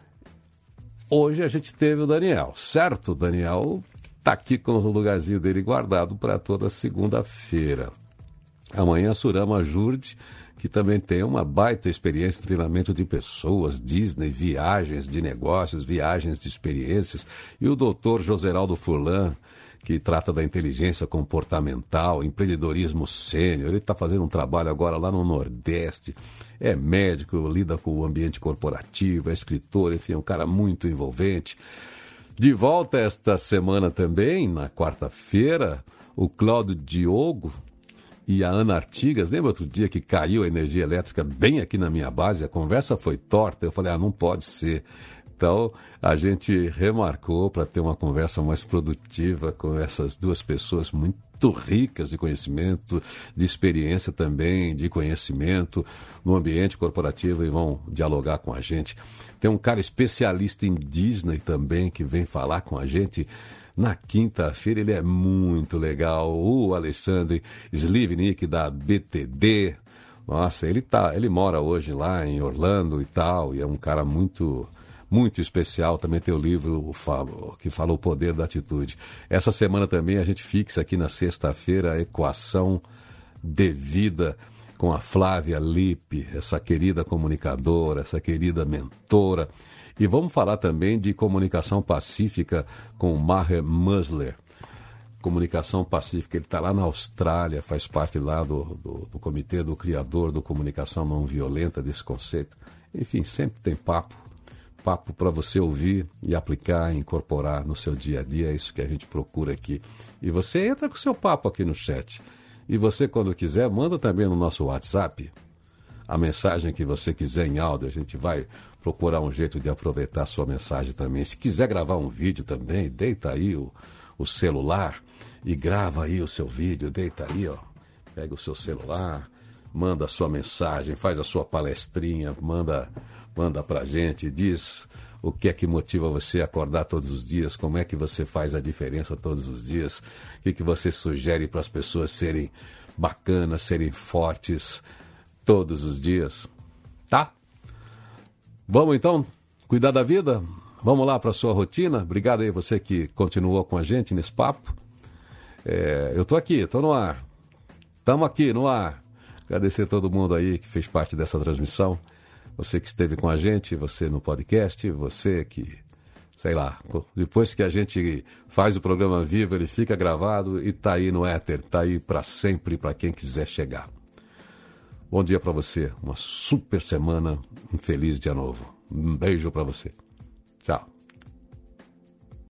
hoje a gente teve o Daniel, certo? O Daniel tá aqui com o lugarzinho dele guardado para toda segunda-feira. Amanhã a Surama Jurde, que também tem uma baita experiência em treinamento de pessoas, Disney, viagens de negócios, viagens de experiências. E o doutor Joseraldo Furlan, que trata da inteligência comportamental, empreendedorismo sênior. Ele está fazendo um trabalho agora lá no Nordeste. É médico, lida com o ambiente corporativo, é escritor, enfim, é um cara muito envolvente. De volta esta semana também, na quarta-feira, o Cláudio Diogo e a Ana Artigas. Lembra outro dia que caiu a energia elétrica bem aqui na minha base? A conversa foi torta. Eu falei, ah, não pode ser. Então, a gente remarcou para ter uma conversa mais produtiva com essas duas pessoas muito ricas de conhecimento, de experiência também, de conhecimento no ambiente corporativo e vão dialogar com a gente. Tem um cara especialista em Disney também que vem falar com a gente na quinta-feira. Ele é muito legal, o Alexandre Slivnik da B T D. Nossa, ele, tá, ele mora hoje lá em Orlando e tal, e é um cara muito... muito especial. Também tem o livro o Fábio, que fala o poder da atitude. Essa semana também a gente fixa aqui na sexta-feira a equação de vida com a Flávia Lippe, essa querida comunicadora, essa querida mentora. E vamos falar também de comunicação pacífica com o Maher Musler. Comunicação pacífica, ele está lá na Austrália, faz parte lá do, do, do comitê do criador do Comunicação Não Violenta, desse conceito. Enfim, sempre tem papo. Papo para você ouvir e aplicar, incorporar no seu dia a dia, é isso que a gente procura aqui. E você entra com o seu papo aqui no chat. E você, quando quiser, manda também no nosso WhatsApp a mensagem que você quiser em áudio. A gente vai procurar um jeito de aproveitar a sua mensagem também. Se quiser gravar um vídeo também, deita aí o, o celular e grava aí o seu vídeo, deita aí, ó. Pega o seu celular, manda a sua mensagem, faz a sua palestrinha, manda... Manda pra gente, diz o que é que motiva você a acordar todos os dias, como é que você faz a diferença todos os dias, o que, que você sugere para as pessoas serem bacanas, serem fortes todos os dias, tá? Vamos então cuidar da vida? Vamos lá para a sua rotina? Obrigado aí você que continuou com a gente nesse papo. É, eu tô aqui, tô no ar, estamos aqui no ar. Agradecer a todo mundo aí que fez parte dessa transmissão. Você que esteve com a gente, você no podcast, você que, sei lá, depois que a gente faz o programa vivo, ele fica gravado e tá aí no éter, tá aí para sempre, para quem quiser chegar. Bom dia para você, uma super semana, um feliz dia novo. Um beijo para você. Tchau.